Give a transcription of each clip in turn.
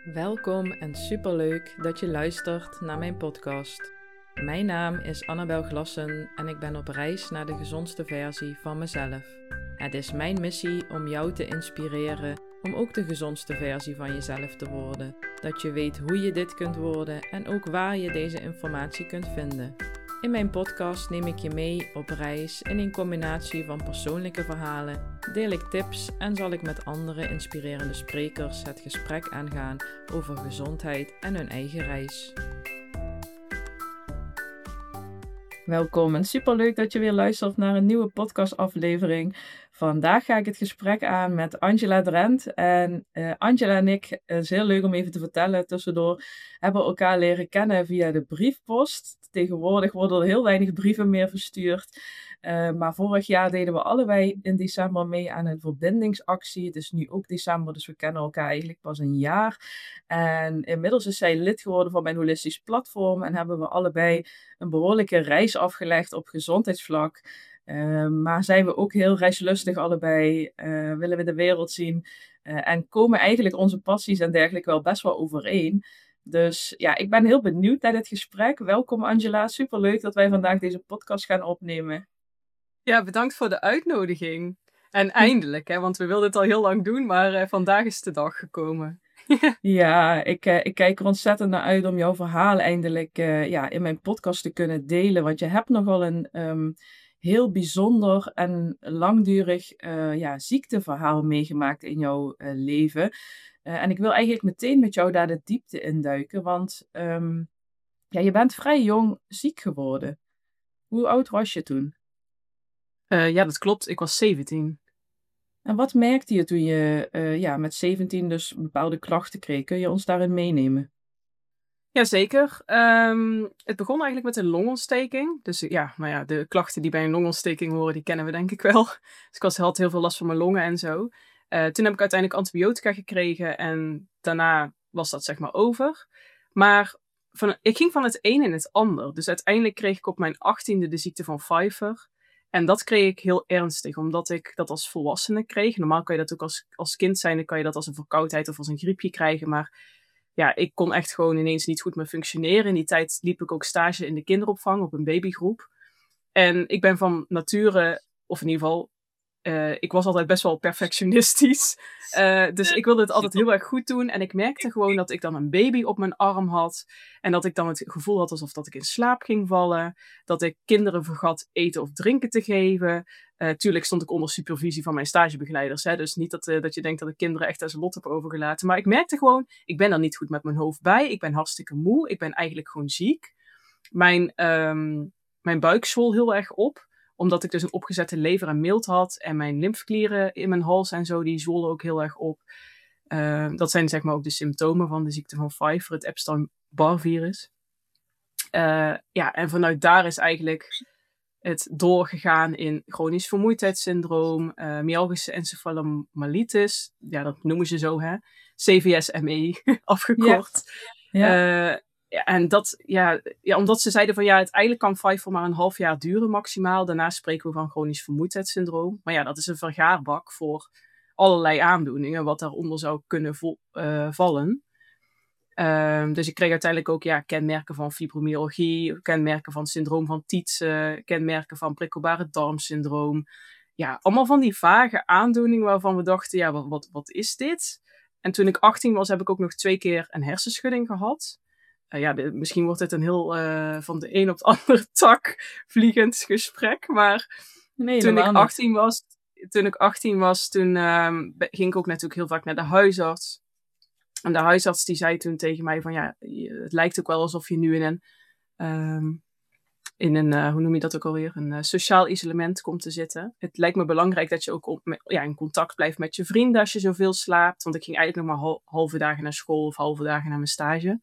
Welkom en superleuk dat je luistert naar mijn podcast. Mijn naam is Annabel Glassen en ik ben op reis naar de gezondste versie van mezelf. Het is mijn missie om jou te inspireren om ook de gezondste versie van jezelf te worden. Dat je weet hoe je dit kunt worden en ook waar je deze informatie kunt vinden. In mijn podcast neem ik je mee op reis in een combinatie van persoonlijke verhalen, deel ik tips en zal ik met andere inspirerende sprekers het gesprek aangaan over gezondheid en hun eigen reis. Welkom en superleuk dat je weer luistert naar een nieuwe podcastaflevering. Vandaag ga ik het gesprek aan met Angela Drent. En Angela en ik, het is heel leuk om even te vertellen tussendoor, hebben elkaar leren kennen via de briefpost. Tegenwoordig worden er heel weinig brieven meer verstuurd. Maar vorig jaar deden we allebei in december mee aan een verbindingsactie. Het is nu ook december, dus we kennen elkaar eigenlijk pas een jaar. En inmiddels is zij lid geworden van mijn holistisch platform en hebben we allebei een behoorlijke reis afgelegd op gezondheidsvlak. Maar zijn we ook heel reislustig allebei, willen we de wereld zien en komen eigenlijk onze passies en dergelijke wel best wel overeen. Dus ja, ik ben heel benieuwd naar dit gesprek. Welkom Angela, superleuk dat wij vandaag deze podcast gaan opnemen. Ja, bedankt voor de uitnodiging. En eindelijk, hè, want we wilden het al heel lang doen, maar vandaag is de dag gekomen. Ja, ik kijk er ontzettend naar uit om jouw verhaal eindelijk in mijn podcast te kunnen delen. Want je hebt nogal een heel bijzonder en langdurig ziekteverhaal meegemaakt in jouw leven. En ik wil eigenlijk meteen met jou daar de diepte induiken. Want je bent vrij jong ziek geworden. Hoe oud was je toen? Ja, dat klopt. Ik was 17. En wat merkte je toen je met 17 dus bepaalde klachten kreeg? Kun je ons daarin meenemen? Jazeker. Het begon eigenlijk met een longontsteking. Dus de klachten die bij een longontsteking horen, die kennen we denk ik wel. Dus ik had heel veel last van mijn longen en zo. Toen heb ik uiteindelijk antibiotica gekregen en daarna was dat zeg maar over. Maar ik ging van het een in het ander. Dus uiteindelijk kreeg ik op mijn 18e de ziekte van Pfeiffer. En dat kreeg ik heel ernstig, omdat ik dat als volwassene kreeg. Normaal kan je dat ook als kind zijn, dan kan je dat als een verkoudheid of als een griepje krijgen. Maar ja, ik kon echt gewoon ineens niet goed meer functioneren. In die tijd liep ik ook stage in de kinderopvang op een babygroep. En ik ben van nature, of in ieder geval, ik was altijd best wel perfectionistisch. Dus ik wilde het altijd heel erg goed doen. En ik merkte gewoon dat ik dan een baby op mijn arm had. En dat ik dan het gevoel had alsof dat ik in slaap ging vallen. Dat ik kinderen vergat eten of drinken te geven. Tuurlijk stond ik onder supervisie van mijn stagebegeleiders. Hè? Dus niet dat je denkt dat ik kinderen echt aan zijn lot heb overgelaten. Maar ik merkte gewoon, ik ben er niet goed met mijn hoofd bij. Ik ben hartstikke moe. Ik ben eigenlijk gewoon ziek. Mijn buik zwol heel erg op, omdat ik dus een opgezette lever en milt had. En mijn lymfeklieren in mijn hals en zo, die zwollen ook heel erg op. Dat zijn zeg maar ook de symptomen van de ziekte van Pfeiffer, het Epstein-Barr-virus. En vanuit daar is eigenlijk het doorgegaan in chronisch vermoeidheidssyndroom, myalgische encefalomyelitis. Ja, dat noemen ze zo, hè. CVSME, afgekort. Ja. En dat, omdat ze zeiden van uiteindelijk kan Pfeiffer maar een half jaar duren maximaal. Daarna spreken we van chronisch vermoeidheidssyndroom. Maar ja, dat is een vergaarbak voor allerlei aandoeningen wat daaronder zou kunnen vallen. Dus ik kreeg uiteindelijk ook kenmerken van fibromyalgie, kenmerken van syndroom van Tietze, kenmerken van prikkelbare darmsyndroom. Ja, allemaal van die vage aandoeningen waarvan we dachten, wat is dit? En toen ik 18 was, heb ik ook nog 2 keer een hersenschudding gehad. Misschien wordt het een heel van de een op de andere tak vliegend gesprek. Maar Nee, toen ik 18 was, toen ging ik ook natuurlijk heel vaak naar de huisarts. En de huisarts die zei toen tegen mij van het lijkt ook wel alsof je nu in een hoe noem je dat ook alweer, een sociaal isolement komt te zitten. Het lijkt me belangrijk dat je ook in contact blijft met je vrienden als je zoveel slaapt. Want ik ging eigenlijk nog maar halve dagen naar school of halve dagen naar mijn stage.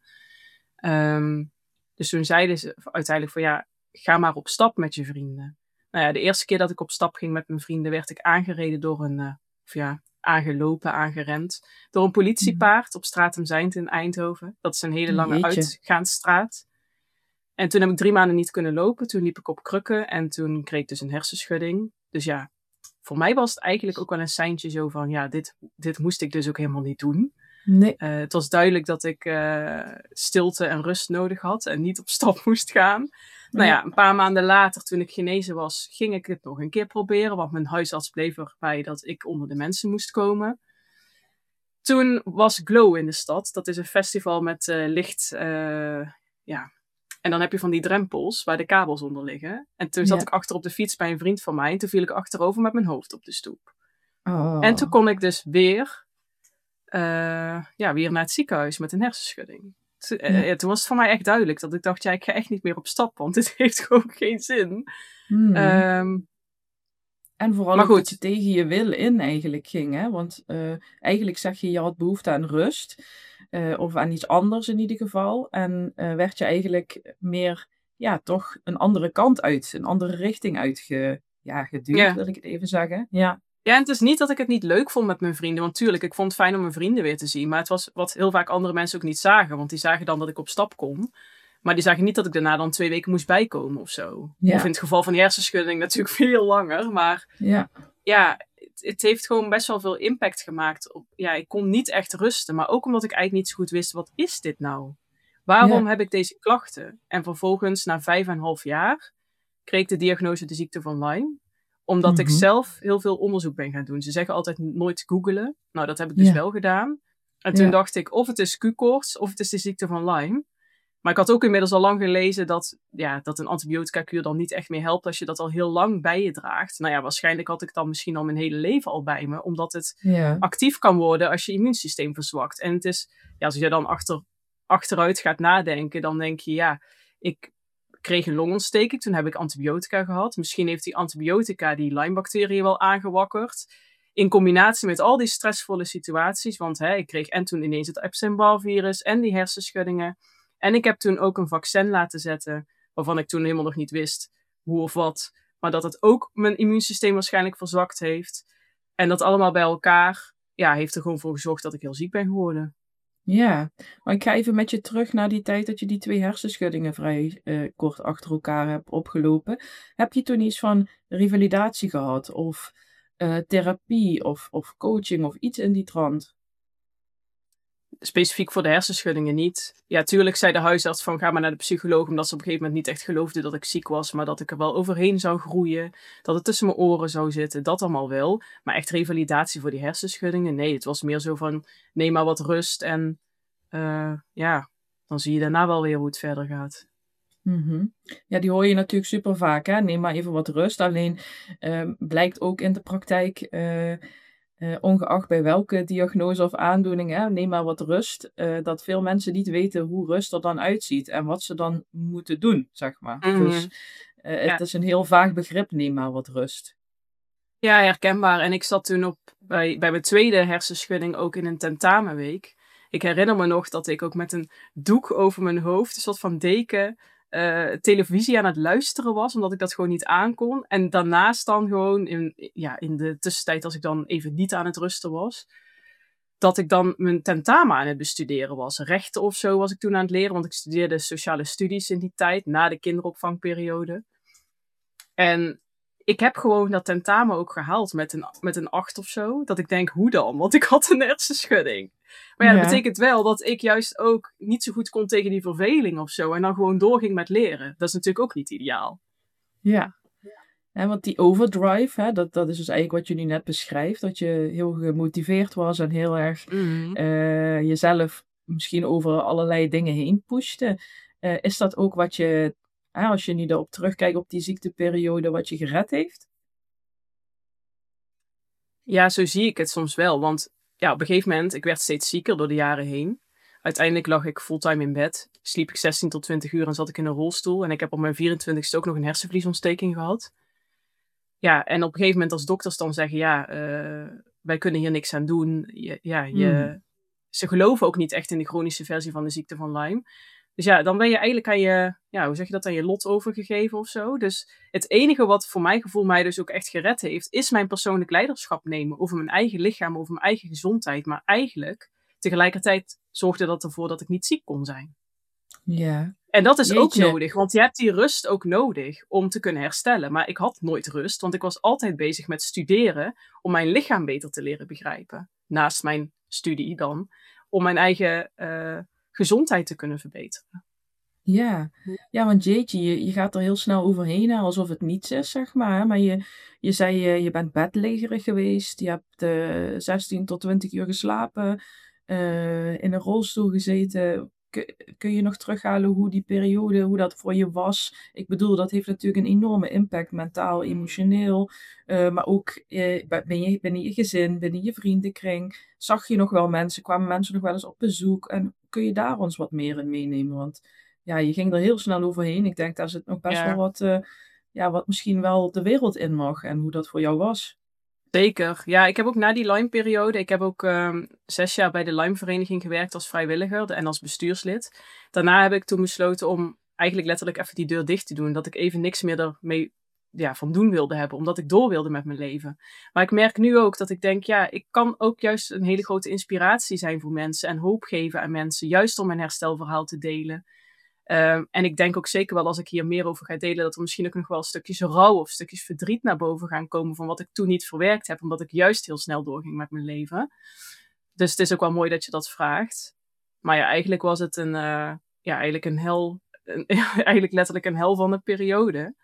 Dus toen zeiden ze uiteindelijk van ga maar op stap met je vrienden. Nou ja, de eerste keer dat ik op stap ging met mijn vrienden werd ik aangereden door aangerend door een politiepaard op Stratum Zijnt in Eindhoven. Dat is een hele lange uitgaansstraat. En toen heb ik 3 maanden niet kunnen lopen. Toen liep ik op krukken en toen kreeg ik dus een hersenschudding. Dus voor mij was het eigenlijk ook wel een seintje zo van dit moest ik dus ook helemaal niet doen. Nee. Het was duidelijk dat ik stilte en rust nodig had en niet op stap moest gaan. Nou ja, een paar maanden later, toen ik genezen was, ging ik het nog een keer proberen. Want mijn huisarts bleef erbij dat ik onder de mensen moest komen. Toen was Glow in de stad. Dat is een festival met licht. Ja. En dan heb je van die drempels waar de kabels onder liggen. En toen zat ik achter op de fiets bij een vriend van mij. En toen viel ik achterover met mijn hoofd op de stoep. Oh. En toen kon ik dus weer naar het ziekenhuis met een hersenschudding. Toen was het voor mij echt duidelijk dat ik dacht, ik ga echt niet meer op stap, want dit heeft gewoon geen zin. En vooral ook dat je tegen je wil in eigenlijk ging, hè? Want eigenlijk zeg je had behoefte aan rust, of aan iets anders in ieder geval. En werd je eigenlijk meer, toch een andere kant uit, een andere richting geduwd, wil ik het even zeggen. Ja. Ja, en het is niet dat ik het niet leuk vond met mijn vrienden. Want tuurlijk, ik vond het fijn om mijn vrienden weer te zien. Maar het was wat heel vaak andere mensen ook niet zagen. Want die zagen dan dat ik op stap kon. Maar die zagen niet dat ik daarna dan 2 weken moest bijkomen of zo. Ja. Of in het geval van die hersenschudding natuurlijk veel langer. Maar het heeft gewoon best wel veel impact gemaakt. Ik kon niet echt rusten. Maar ook omdat ik eigenlijk niet zo goed wist, wat is dit nou? Waarom heb ik deze klachten? En vervolgens, na 5,5 jaar, kreeg ik de diagnose de ziekte van Lyme. Omdat ik zelf heel veel onderzoek ben gaan doen. Ze zeggen altijd nooit googlen. Nou, dat heb ik dus wel gedaan. En toen dacht ik, of het is Q-koorts, of het is de ziekte van Lyme. Maar ik had ook inmiddels al lang gelezen dat een antibiotica-kuur dan niet echt meer helpt als je dat al heel lang bij je draagt. Nou ja, waarschijnlijk had ik dan misschien al mijn hele leven al bij me. Omdat het actief kan worden als je immuunsysteem verzwakt. En het is, als je dan achteruit gaat nadenken, dan denk je, ik kreeg een longontsteking. Toen heb ik antibiotica gehad. Misschien heeft die antibiotica die Lyme-bacteriën wel aangewakkerd. In combinatie met al die stressvolle situaties. Want ik kreeg en toen ineens het Epstein-Barr-virus en die hersenschuddingen. En ik heb toen ook een vaccin laten zetten. Waarvan ik toen helemaal nog niet wist hoe of wat. Maar dat het ook mijn immuunsysteem waarschijnlijk verzwakt heeft. En dat allemaal bij elkaar heeft er gewoon voor gezorgd dat ik heel ziek ben geworden. Ja, maar ik ga even met je terug naar die tijd dat je die 2 hersenschuddingen vrij kort achter elkaar hebt opgelopen. Heb je toen iets van revalidatie gehad of therapie of coaching of iets in die trant? Specifiek voor de hersenschuddingen niet. Ja, tuurlijk zei de huisarts van ga maar naar de psycholoog, omdat ze op een gegeven moment niet echt geloofden dat ik ziek was, maar dat ik er wel overheen zou groeien, dat het tussen mijn oren zou zitten, dat allemaal wel. Maar echt revalidatie voor die hersenschuddingen, nee. Het was meer zo van neem maar wat rust en dan zie je daarna wel weer hoe het verder gaat. Mm-hmm. Ja, die hoor je natuurlijk super vaak, hè? Neem maar even wat rust. Alleen blijkt ook in de praktijk, ongeacht bij welke diagnose of aandoening, neem maar wat rust, dat veel mensen niet weten hoe rust er dan uitziet en wat ze dan moeten doen, zeg maar. Mm-hmm. Dus het is een heel vaag begrip, neem maar wat rust. Ja, herkenbaar. En ik zat toen bij mijn tweede hersenschudding ook in een tentamenweek. Ik herinner me nog dat ik ook met een doek over mijn hoofd, een soort van deken, televisie aan het luisteren was, omdat ik dat gewoon niet aankon. En daarnaast dan gewoon in de tussentijd, als ik dan even niet aan het rusten was, dat ik dan mijn tentamen aan het bestuderen was. Rechten of zo was ik toen aan het leren, want ik studeerde sociale studies in die tijd, na de kinderopvangperiode. En ik heb gewoon dat tentamen ook gehaald met een 8 of zo. Dat ik denk, hoe dan? Want ik had een hersenschudding. Maar dat betekent wel dat ik juist ook niet zo goed kon tegen die verveling of zo. En dan gewoon doorging met leren. Dat is natuurlijk ook niet ideaal. Ja. Want die overdrive, dat is dus eigenlijk wat je nu net beschrijft. Dat je heel gemotiveerd was en heel erg jezelf misschien over allerlei dingen heen pushte. Is dat ook wat je, als je nu daarop terugkijkt op die ziekteperiode, wat je gered heeft? Ja, zo zie ik het soms wel. Want op een gegeven moment, ik werd steeds zieker door de jaren heen. Uiteindelijk lag ik fulltime in bed. Sliep ik 16 tot 20 uur en zat ik in een rolstoel. En ik heb op mijn 24ste ook nog een hersenvliesontsteking gehad. Ja, en op een gegeven moment als dokters dan zeggen, wij kunnen hier niks aan doen. Ze geloven ook niet echt in de chronische versie van de ziekte van Lyme. Dus dan ben je eigenlijk aan je lot overgegeven of zo. Dus het enige wat voor mijn gevoel mij dus ook echt gered heeft, is mijn persoonlijk leiderschap nemen over mijn eigen lichaam, over mijn eigen gezondheid. Maar eigenlijk, tegelijkertijd zorgde dat ervoor dat ik niet ziek kon zijn. Ja. En dat is ook nodig, want je hebt die rust ook nodig om te kunnen herstellen. Maar ik had nooit rust, want ik was altijd bezig met studeren om mijn lichaam beter te leren begrijpen. Naast mijn studie dan. om mijn eigen gezondheid te kunnen verbeteren. Ja, want jeetje, je gaat er heel snel overheen, hè, alsof het niets is, zeg maar. Hè. Maar je zei, je bent bedlegerig geweest, je hebt 16 tot 20 uur geslapen, in een rolstoel gezeten. Kun je nog terughalen hoe die periode, hoe dat voor je was? Ik bedoel, dat heeft natuurlijk een enorme impact, mentaal, emotioneel. Maar ook binnen je gezin, binnen je vriendenkring. Zag je nog wel mensen, kwamen mensen nog wel eens op bezoek? En kun je daar ons wat meer in meenemen? Want ja, je ging er heel snel overheen. Ik denk, daar zit nog best wel wat misschien wel de wereld in mag en hoe dat voor jou was. Zeker. Ja, ik heb ook na die Lyme-periode, ik heb ook 6 jaar bij de Lyme-vereniging gewerkt als vrijwilliger en als bestuurslid. Daarna heb ik toen besloten om eigenlijk letterlijk even die deur dicht te doen. Dat ik even niks meer ermee van doen wilde hebben, omdat ik door wilde met mijn leven. Maar ik merk nu ook dat ik denk, ja, ik kan ook juist een hele grote inspiratie zijn voor mensen en hoop geven aan mensen, juist om mijn herstelverhaal te delen. En ik denk ook zeker wel als ik hier meer over ga delen, dat er misschien ook nog wel stukjes rouw of stukjes verdriet naar boven gaan komen van wat ik toen niet verwerkt heb, omdat ik juist heel snel doorging met mijn leven. Dus het is ook wel mooi dat je dat vraagt. Maar ja, eigenlijk was het eigenlijk een hel, eigenlijk letterlijk een hel van een periode.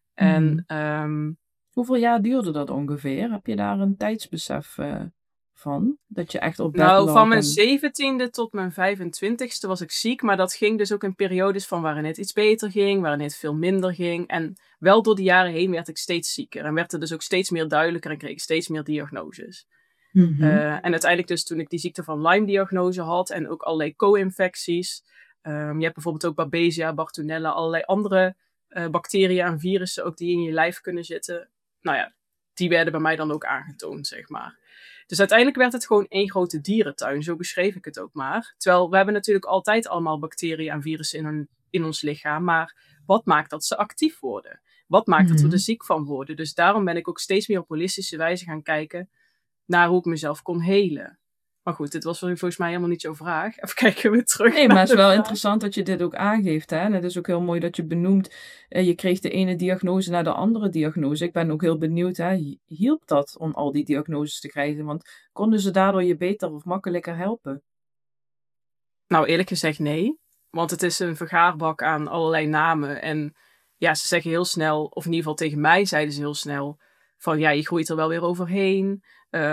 En hoeveel jaar duurde dat ongeveer? Heb je daar een tijdsbesef van? Dat je echt op bed Nou, lag van mijn 17e tot mijn 25e was ik ziek. Maar dat ging dus ook in periodes van waarin het iets beter ging, waarin het veel minder ging. En wel door de jaren heen werd ik steeds zieker. En werd het dus ook steeds meer duidelijker en kreeg ik steeds meer diagnoses. En uiteindelijk dus toen ik die ziekte van Lyme-diagnose had en ook allerlei co-infecties. Je hebt bijvoorbeeld ook Babesia, Bartonella, allerlei andere bacteriën en virussen ook die in je lijf kunnen zitten. Nou ja, die werden bij mij dan ook aangetoond, zeg maar. Dus uiteindelijk werd het gewoon één grote dierentuin, zo beschreef ik het ook maar. Terwijl we hebben natuurlijk altijd allemaal bacteriën en virussen in ons lichaam, maar wat maakt dat ze actief worden? Wat maakt dat we er ziek van worden? Dus daarom ben ik ook steeds meer op holistische wijze gaan kijken naar hoe ik mezelf kon helen. Maar goed, dit was volgens mij helemaal niet jouw vraag. Even kijken weer terug. Nee, maar het is wel interessant dat je dit ook aangeeft. Hè? En het is ook heel mooi dat je benoemt, je kreeg de ene diagnose naar de andere diagnose. Ik ben ook heel benieuwd, hè? Hielp dat om al die diagnoses te krijgen? Want konden ze daardoor je beter of makkelijker helpen? Nou, eerlijk gezegd nee. Want het is een vergaarbak aan allerlei namen. En ja, ze zeggen heel snel, of in ieder geval tegen mij zeiden ze heel snel, van ja, je groeit er wel weer overheen.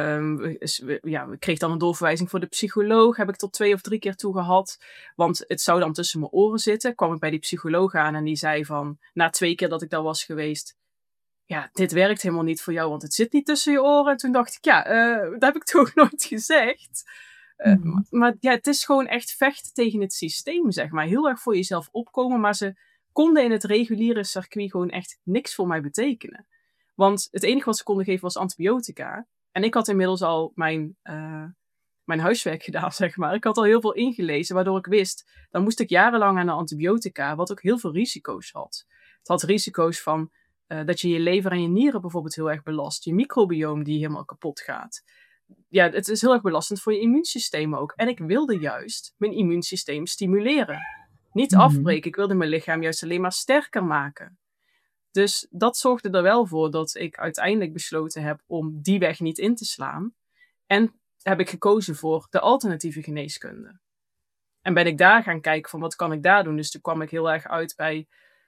We kregen dan een doorverwijzing voor de psycholoog. Heb ik tot 2 of 3 keer toe gehad. Want het zou dan tussen mijn oren zitten. Kwam ik bij die psycholoog aan en die zei van, na 2 keer dat ik daar was geweest, ja, dit werkt helemaal niet voor jou, want het zit niet tussen je oren. En toen dacht ik, dat heb ik toch nooit gezegd. Maar ja, het is gewoon echt vechten tegen het systeem, zeg maar. Heel erg voor jezelf opkomen, maar ze konden in het reguliere circuit gewoon echt niks voor mij betekenen. Want het enige wat ze konden geven was antibiotica. En ik had inmiddels al mijn huiswerk gedaan, zeg maar. Ik had al heel veel ingelezen, waardoor ik wist, dan moest ik jarenlang aan de antibiotica, wat ook heel veel risico's had. Het had risico's van dat je lever en je nieren bijvoorbeeld heel erg belast. Je microbioom die helemaal kapot gaat. Ja, het is heel erg belastend voor je immuunsysteem ook. En ik wilde juist mijn immuunsysteem stimuleren. Niet afbreken. Ik wilde mijn lichaam juist alleen maar sterker maken. Dus dat zorgde er wel voor dat ik uiteindelijk besloten heb om die weg niet in te slaan. En heb ik gekozen voor de alternatieve geneeskunde. En ben ik daar gaan kijken van wat kan ik daar doen. Dus toen kwam ik heel erg uit bij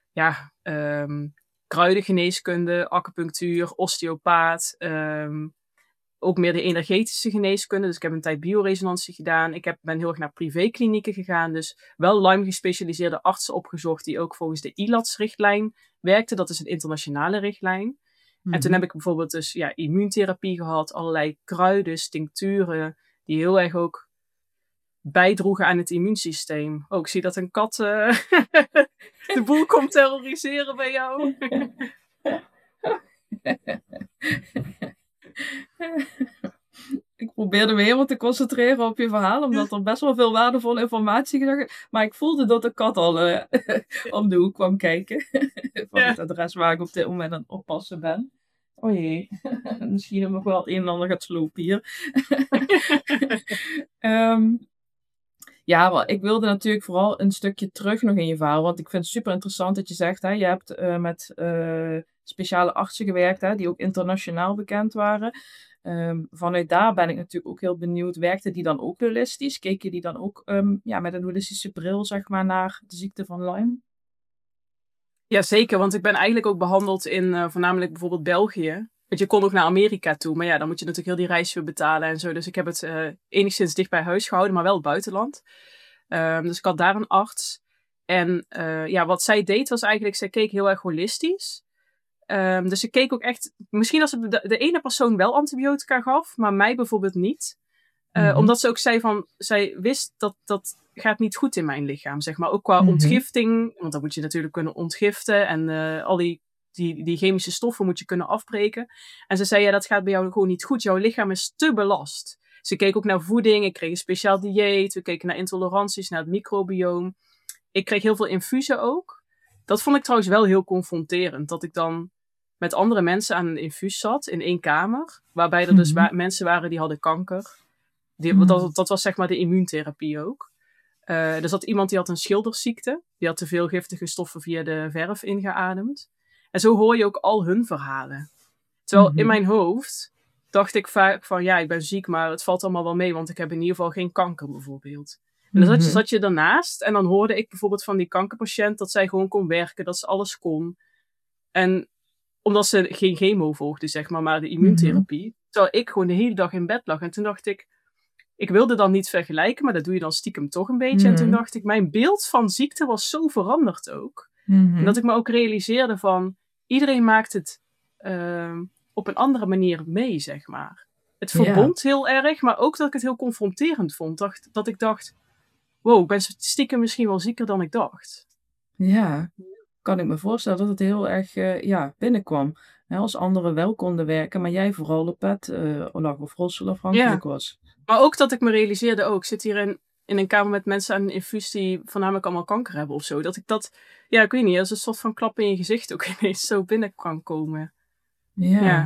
kruidengeneeskunde, acupunctuur, osteopaat. Ook meer de energetische geneeskunde. Dus ik heb een tijd bioresonantie gedaan. Ik ben heel erg naar privéklinieken gegaan. Dus wel Lyme gespecialiseerde artsen opgezocht die ook volgens de ILATS-richtlijn werkten. Dat is een internationale richtlijn. En toen heb ik bijvoorbeeld dus immuuntherapie gehad. Allerlei kruiden, tincturen. Die heel erg ook bijdroegen aan het immuunsysteem. Ik zie dat een kat de boel komt terroriseren bij jou. Ik probeerde me helemaal te concentreren op je verhaal, omdat er best wel veel waardevolle informatie is. Maar ik voelde dat de kat al om de hoek kwam kijken. Van het adres waar ik op dit moment aan het oppassen ben. Oh jee, misschien heb ik wel het een en ander gaat slopen hier. Maar ik wilde natuurlijk vooral een stukje terug nog in je verhaal. Want ik vind het super interessant dat je zegt, hè, je hebt met speciale artsen gewerkt, hè, die ook internationaal bekend waren. Vanuit daar ben ik natuurlijk ook heel benieuwd, werkte die dan ook holistisch? Keek je die dan ook met een holistische bril, zeg maar, naar de ziekte van Lyme? Ja, zeker, want ik ben eigenlijk ook behandeld in voornamelijk bijvoorbeeld België. Want je kon ook naar Amerika toe, maar ja, dan moet je natuurlijk heel die reis weer betalen en zo. Dus ik heb het enigszins dicht bij huis gehouden, maar wel het buitenland. Dus ik had daar een arts. En wat zij deed was eigenlijk, zij keek heel erg holistisch. Dus ze keek ook echt, misschien als ze de ene persoon wel antibiotica gaf, maar mij bijvoorbeeld niet. Omdat ze ook zei van, zij wist dat gaat niet goed in mijn lichaam, zeg maar. Ook qua ontgifting, want dan moet je natuurlijk kunnen ontgiften en al die chemische stoffen moet je kunnen afbreken. En ze zei, ja, dat gaat bij jou gewoon niet goed. Jouw lichaam is te belast. Ze keek ook naar voeding, ik kreeg een speciaal dieet, we keken naar intoleranties, naar het microbioom. Ik kreeg heel veel infusen ook. Dat vond ik trouwens wel heel confronterend, dat ik dan met andere mensen aan een infuus zat in 1 kamer, waarbij er dus mensen waren die hadden kanker. Dat was zeg maar de immuuntherapie ook. Er zat iemand die had een schildersziekte. Die had te veel giftige stoffen via de verf ingeademd. En zo hoor je ook al hun verhalen. Terwijl in mijn hoofd dacht ik vaak van, ja, ik ben ziek, maar het valt allemaal wel mee, want ik heb in ieder geval geen kanker bijvoorbeeld. En dan zat je daarnaast en dan hoorde ik bijvoorbeeld van die kankerpatiënt dat zij gewoon kon werken, dat ze alles kon. En omdat ze geen chemo volgde, zeg maar de immuuntherapie. Terwijl ik gewoon de hele dag in bed lag. En toen dacht ik wilde dan niet vergelijken, maar dat doe je dan stiekem toch een beetje. En toen dacht ik, mijn beeld van ziekte was zo veranderd ook. En dat ik me ook realiseerde van, iedereen maakt het op een andere manier mee, zeg maar. Het verbond heel erg, maar ook dat ik het heel confronterend vond. Dat ik dacht, wow, ik ben stiekem misschien wel zieker dan ik dacht. Ja, kan ik me voorstellen dat het heel erg binnenkwam. Hè, als anderen wel konden werken, maar jij vooral op bed lag of rolstoelafhankelijk was. Maar ook dat ik me realiseerde, ik zit hier in een kamer met mensen aan een infuus die voornamelijk allemaal kanker hebben of zo. Dat ik dat, ik weet niet, als een soort van klap in je gezicht ook ineens zo binnen kan komen. Ja,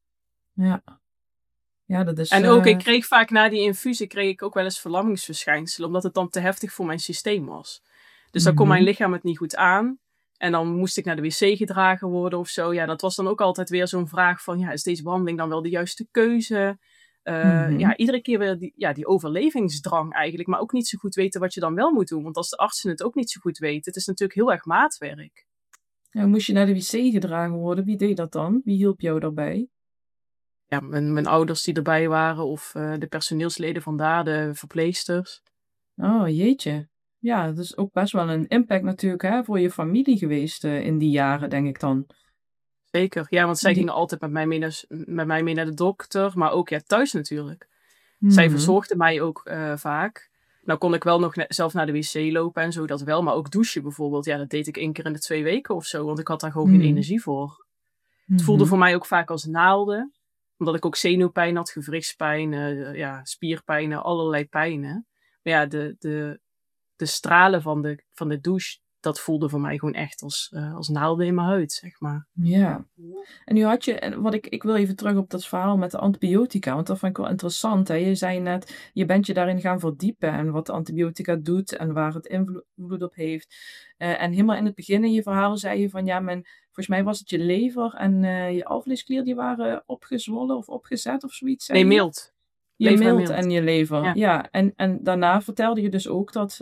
dat is... En ook, ik kreeg vaak na die infusie kreeg ik ook wel eens verlammingsverschijnselen, omdat het dan te heftig voor mijn systeem was. Dus dan kon mijn lichaam het niet goed aan. En dan moest ik naar de wc gedragen worden of zo. Ja, dat was dan ook altijd weer zo'n vraag van, is deze behandeling dan wel de juiste keuze? Iedere keer weer die overlevingsdrang eigenlijk, maar ook niet zo goed weten wat je dan wel moet doen. Want als de artsen het ook niet zo goed weten, het is natuurlijk heel erg maatwerk. Ja, moest je naar de wc gedragen worden? Wie deed dat dan? Wie hielp jou daarbij? Ja, mijn ouders die erbij waren of de personeelsleden vandaar, de verpleegsters. Oh, jeetje. Ja, dat is ook best wel een impact natuurlijk voor je familie geweest in die jaren, denk ik dan. Zeker, ja, want zij gingen altijd met mij mee naar de dokter, maar ook thuis natuurlijk. Zij verzorgde mij ook vaak. Nou kon ik wel nog zelf naar de wc lopen en zo, dat wel. Maar ook douchen bijvoorbeeld, dat deed ik 1 keer in de 2 weken of zo. Want ik had daar gewoon geen energie voor. Het voelde voor mij ook vaak als naalden. Omdat ik ook zenuwpijn had, gewrichtspijn, spierpijnen, allerlei pijnen. Maar ja, de stralen van de douche, dat voelde voor mij gewoon echt als naalden in mijn huid, zeg maar. Ja. En nu had je, en ik wil even terug op dat verhaal met de antibiotica, want dat vond ik wel interessant. Hè? Je zei net, je bent je daarin gaan verdiepen en wat de antibiotica doet en waar het invloed op heeft. En helemaal in het begin in je verhaal zei je van, volgens mij was het je lever en je alvleesklier die waren opgezwollen of opgezet of zoiets. Nee, mild. Je mild en je lever, ja. En daarna vertelde je dus ook dat...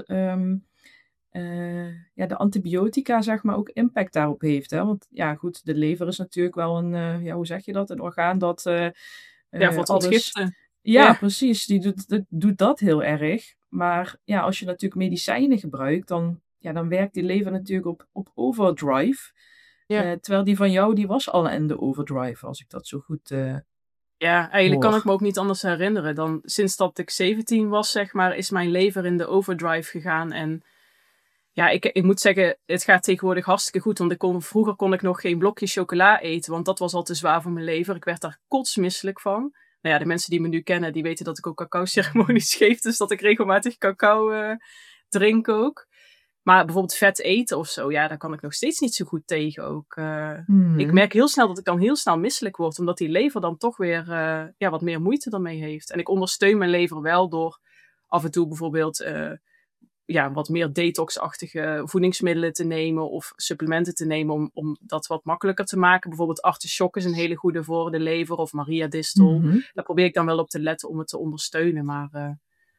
de antibiotica, zeg maar, ook impact daarop heeft. Hè? Want ja, goed, de lever is natuurlijk wel een, hoe zeg je dat? Een orgaan dat... voor het ontgiften. Ja, precies. Die doet dat heel erg. Maar ja, als je natuurlijk medicijnen gebruikt, dan werkt die lever natuurlijk op overdrive. Terwijl die van jou, die was al in de overdrive, als ik dat zo goed Ja, eigenlijk kan ik me ook niet anders herinneren dan sinds dat ik 17 was, zeg maar, is mijn lever in de overdrive gegaan. En ja, ik moet zeggen, het gaat tegenwoordig hartstikke goed. Want vroeger kon ik nog geen blokje chocola eten, want dat was al te zwaar voor mijn lever. Ik werd daar kotsmisselijk van. Nou ja, de mensen die me nu kennen, die weten dat ik ook cacao-ceremonies geef. Dus dat ik regelmatig cacao drink ook. Maar bijvoorbeeld vet eten of zo, daar kan ik nog steeds niet zo goed tegen ook. Ik merk heel snel dat ik dan heel snel misselijk word, omdat die lever dan toch weer wat meer moeite ermee heeft. En ik ondersteun mijn lever wel door af en toe bijvoorbeeld wat meer detox-achtige voedingsmiddelen te nemen of supplementen te nemen om dat wat makkelijker te maken. Bijvoorbeeld artichok is een hele goede voor de lever of Maria distel. Daar probeer ik dan wel op te letten om het te ondersteunen. Maar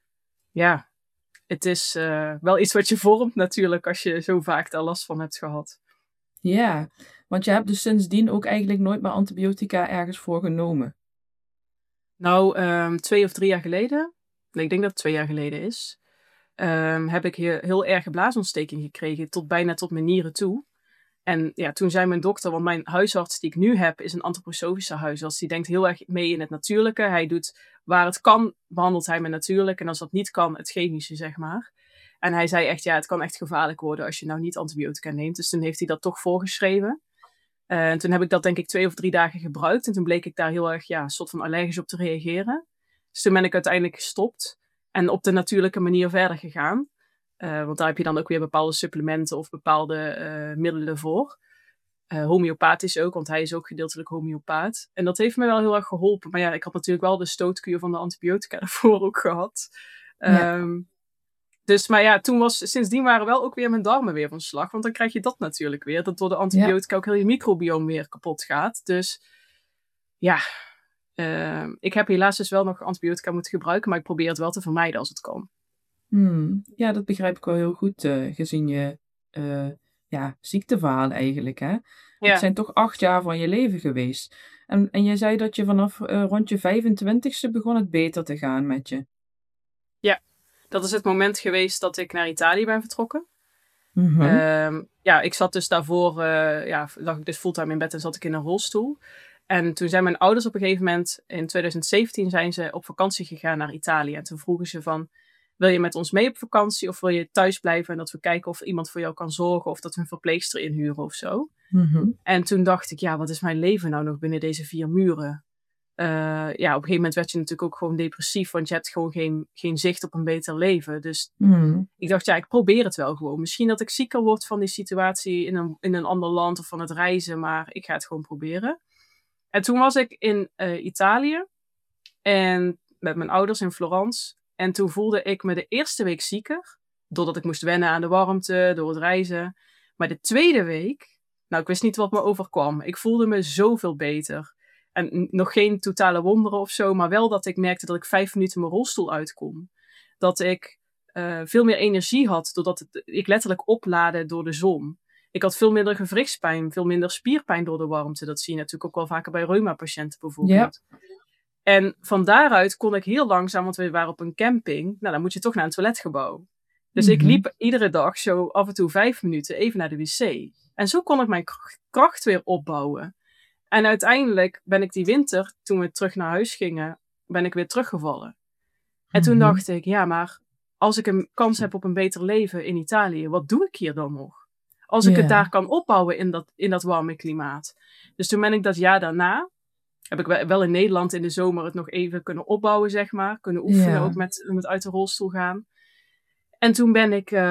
het is wel iets wat je vormt natuurlijk als je zo vaak daar last van hebt gehad. Ja, want je hebt dus sindsdien ook eigenlijk nooit meer antibiotica ergens voor genomen. Nou, 2 of 3 jaar geleden, nee, ik denk dat het 2 jaar geleden is, heb ik heel erge blaasontsteking gekregen, bijna tot mijn nieren toe. En ja, toen zei mijn dokter, want mijn huisarts die ik nu heb, is een antroposofische huisarts. Die denkt heel erg mee in het natuurlijke. Hij doet, waar het kan, behandelt hij me natuurlijk. En als dat niet kan, het chemische, zeg maar. En hij zei echt, het kan echt gevaarlijk worden als je nou niet antibiotica neemt. Dus toen heeft hij dat toch voorgeschreven. En toen heb ik dat denk ik 2 of 3 dagen gebruikt. En toen bleek ik daar heel erg, een soort van allergisch op te reageren. Dus toen ben ik uiteindelijk gestopt. En op de natuurlijke manier verder gegaan. Want daar heb je dan ook weer bepaalde supplementen of bepaalde middelen voor. Homeopathisch ook, want hij is ook gedeeltelijk homeopaat. En dat heeft me wel heel erg geholpen. Maar ik had natuurlijk wel de stootkuur van de antibiotica daarvoor ook gehad. Dus, sindsdien waren wel ook weer mijn darmen weer van slag. Want dan krijg je dat natuurlijk weer. Dat door de antibiotica ook heel je microbioom weer kapot gaat. Dus ik heb helaas dus wel nog antibiotica moeten gebruiken. Maar ik probeer het wel te vermijden als het kan. Ja, dat begrijp ik wel heel goed, gezien je ziekteverhaal eigenlijk, hè? Het zijn toch 8 jaar van je leven geweest. En je zei dat je vanaf rond je 25ste begon het beter te gaan met je. Ja, dat is het moment geweest dat ik naar Italië ben vertrokken. Ik zat dus daarvoor, lag ik dus fulltime in bed en zat ik in een rolstoel. En toen zijn mijn ouders op een gegeven moment, in 2017 zijn ze op vakantie gegaan naar Italië. En toen vroegen ze van, wil je met ons mee op vakantie of wil je thuis blijven en dat we kijken of iemand voor jou kan zorgen of dat we een verpleegster inhuren of zo. En toen dacht ik, wat is mijn leven nou nog binnen deze 4 muren? Op een gegeven moment werd je natuurlijk ook gewoon depressief, want je hebt gewoon geen zicht op een beter leven. Dus ik dacht, ik probeer het wel gewoon. Misschien dat ik zieker word van die situatie in een ander land of van het reizen, maar ik ga het gewoon proberen. En toen was ik in Italië en met mijn ouders in Florence. En toen voelde ik me de eerste week zieker, doordat ik moest wennen aan de warmte, door het reizen. Maar de tweede week, ik wist niet wat me overkwam. Ik voelde me zoveel beter. En nog geen totale wonderen of zo, maar wel dat ik merkte dat ik 5 minuten mijn rolstoel uit kon. Dat ik veel meer energie had, doordat ik letterlijk oplaadde door de zon. Ik had veel minder gewrichtspijn, veel minder spierpijn door de warmte. Dat zie je natuurlijk ook wel vaker bij reuma-patiënten bijvoorbeeld. Ja. En van daaruit kon ik heel langzaam, want we waren op een camping. Dan moet je toch naar een toiletgebouw. Dus ik liep iedere dag zo af en toe 5 minuten even naar de wc. En zo kon ik mijn kracht weer opbouwen. En uiteindelijk ben ik die winter, toen we terug naar huis gingen, ben ik weer teruggevallen. En toen dacht ik, maar als ik een kans heb op een beter leven in Italië, wat doe ik hier dan nog? Als ik het daar kan opbouwen in dat warme klimaat. Dus toen ben ik dat jaar daarna, heb ik wel in Nederland in de zomer het nog even kunnen opbouwen, zeg maar. Kunnen oefenen, ook met uit de rolstoel gaan. En toen ben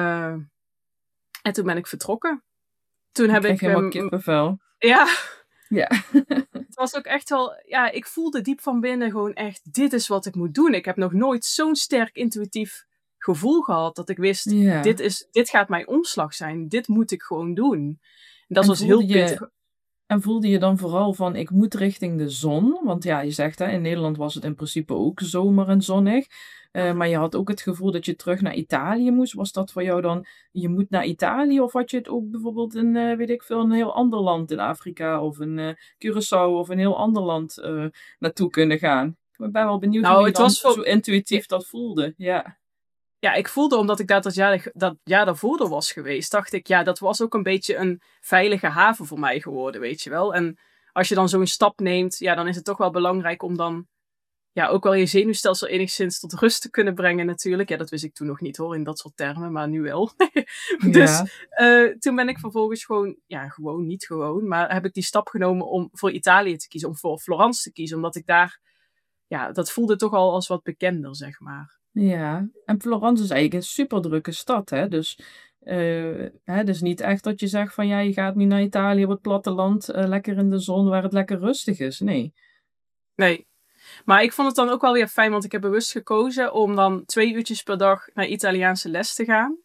ik vertrokken. Toen heb ik helemaal kippenvel. Ja. Het was ook echt wel, ik voelde diep van binnen gewoon echt, dit is wat ik moet doen. Ik heb nog nooit zo'n sterk intuïtief gevoel gehad dat ik wist, dit gaat mijn omslag zijn. Dit moet ik gewoon doen. En dat was heel pittig. En voelde je dan vooral van, ik moet richting de zon? Want je zegt, in Nederland was het in principe ook zomer en zonnig. Maar je had ook het gevoel dat je terug naar Italië moest. Was dat voor jou dan, je moet naar Italië? Of had je het ook bijvoorbeeld in, een heel ander land in Afrika? Of in Curaçao of een heel ander land naartoe kunnen gaan? Ik ben wel benieuwd hoe je dan zo intuïtief dat voelde. Ja, ik voelde, omdat ik dat jaar daarvoor er was geweest, dacht ik, dat was ook een beetje een veilige haven voor mij geworden, weet je wel. En als je dan zo'n stap neemt, dan is het toch wel belangrijk om dan ook wel je zenuwstelsel enigszins tot rust te kunnen brengen natuurlijk. Ja, dat wist ik toen nog niet hoor, in dat soort termen, maar nu wel. Dus toen ben ik vervolgens maar heb ik die stap genomen om voor Italië te kiezen, om voor Florence te kiezen, omdat ik daar, dat voelde toch al als wat bekender, zeg maar. Ja, en Florence is eigenlijk een superdrukke stad, hè? Dus het is niet echt dat je zegt van je gaat nu naar Italië op het platteland, lekker in de zon waar het lekker rustig is. Nee. Nee, maar ik vond het dan ook wel weer fijn, want ik heb bewust gekozen om dan 2 uurtjes per dag naar Italiaanse les te gaan.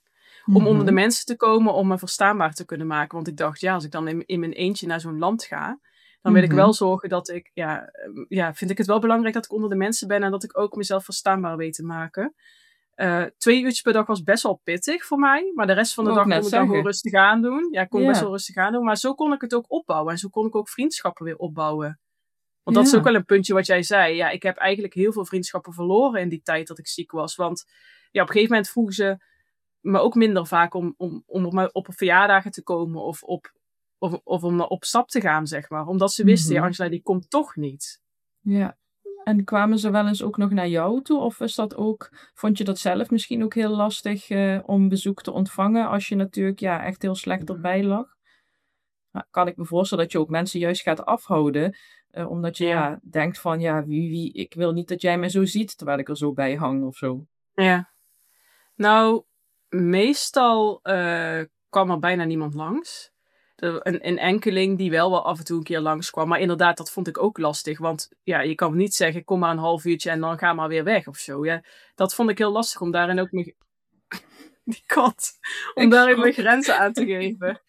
om onder de mensen te komen, om me verstaanbaar te kunnen maken. Want ik dacht, ja, als ik dan in mijn eentje naar zo'n land ga, dan wil ik wel zorgen dat ik, vind ik het wel belangrijk dat ik onder de mensen ben en dat ik ook mezelf verstaanbaar weet te maken. 2 uurtjes per dag was best wel pittig voor mij, maar de rest van de dag kon ik dan gewoon rustig aan doen. Ja, ik kon best wel rustig aan doen, maar zo kon ik het ook opbouwen en zo kon ik ook vriendschappen weer opbouwen. Want dat is ook wel een puntje wat jij zei. Ja, ik heb eigenlijk heel veel vriendschappen verloren in die tijd dat ik ziek was. Want ja, op een gegeven moment vroegen ze me ook minder vaak om op verjaardagen te komen of om op stap te gaan, zeg maar. Omdat ze wisten, ja, Angela, die komt toch niet. Ja. En kwamen ze wel eens ook nog naar jou toe? Of is dat ook, vond je dat zelf misschien ook heel lastig om bezoek te ontvangen als je natuurlijk echt heel slecht erbij lag? Nou, kan ik me voorstellen dat je ook mensen juist gaat afhouden. Omdat je denkt van, wie, ik wil niet dat jij mij zo ziet terwijl ik er zo bij hang of zo. Ja. Nou, meestal kwam er bijna niemand langs. Een enkeling die wel af en toe een keer langskwam. Maar inderdaad, dat vond ik ook lastig. Want ja, je kan niet zeggen, kom maar een half uurtje en dan ga maar weer weg of zo. Ja, dat vond ik heel lastig om daarin ook die kat. Om daarin mijn grenzen aan te geven.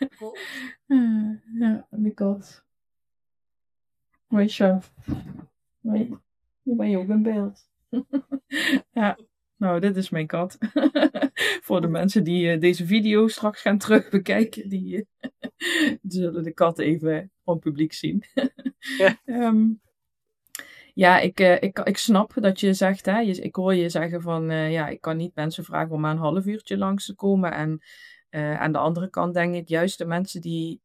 Ja, die kat. Hoi, chef. Hoi. Nu ben je ook in beeld. Ja. Nou, dit is mijn kat. Voor de mensen die deze video straks gaan terugbekijken, die zullen de kat even van publiek zien. Ik snap dat je zegt, hè, ik hoor je zeggen van, ik kan niet mensen vragen om maar een half uurtje langs te komen. En aan de andere kant denk ik, juist de mensen die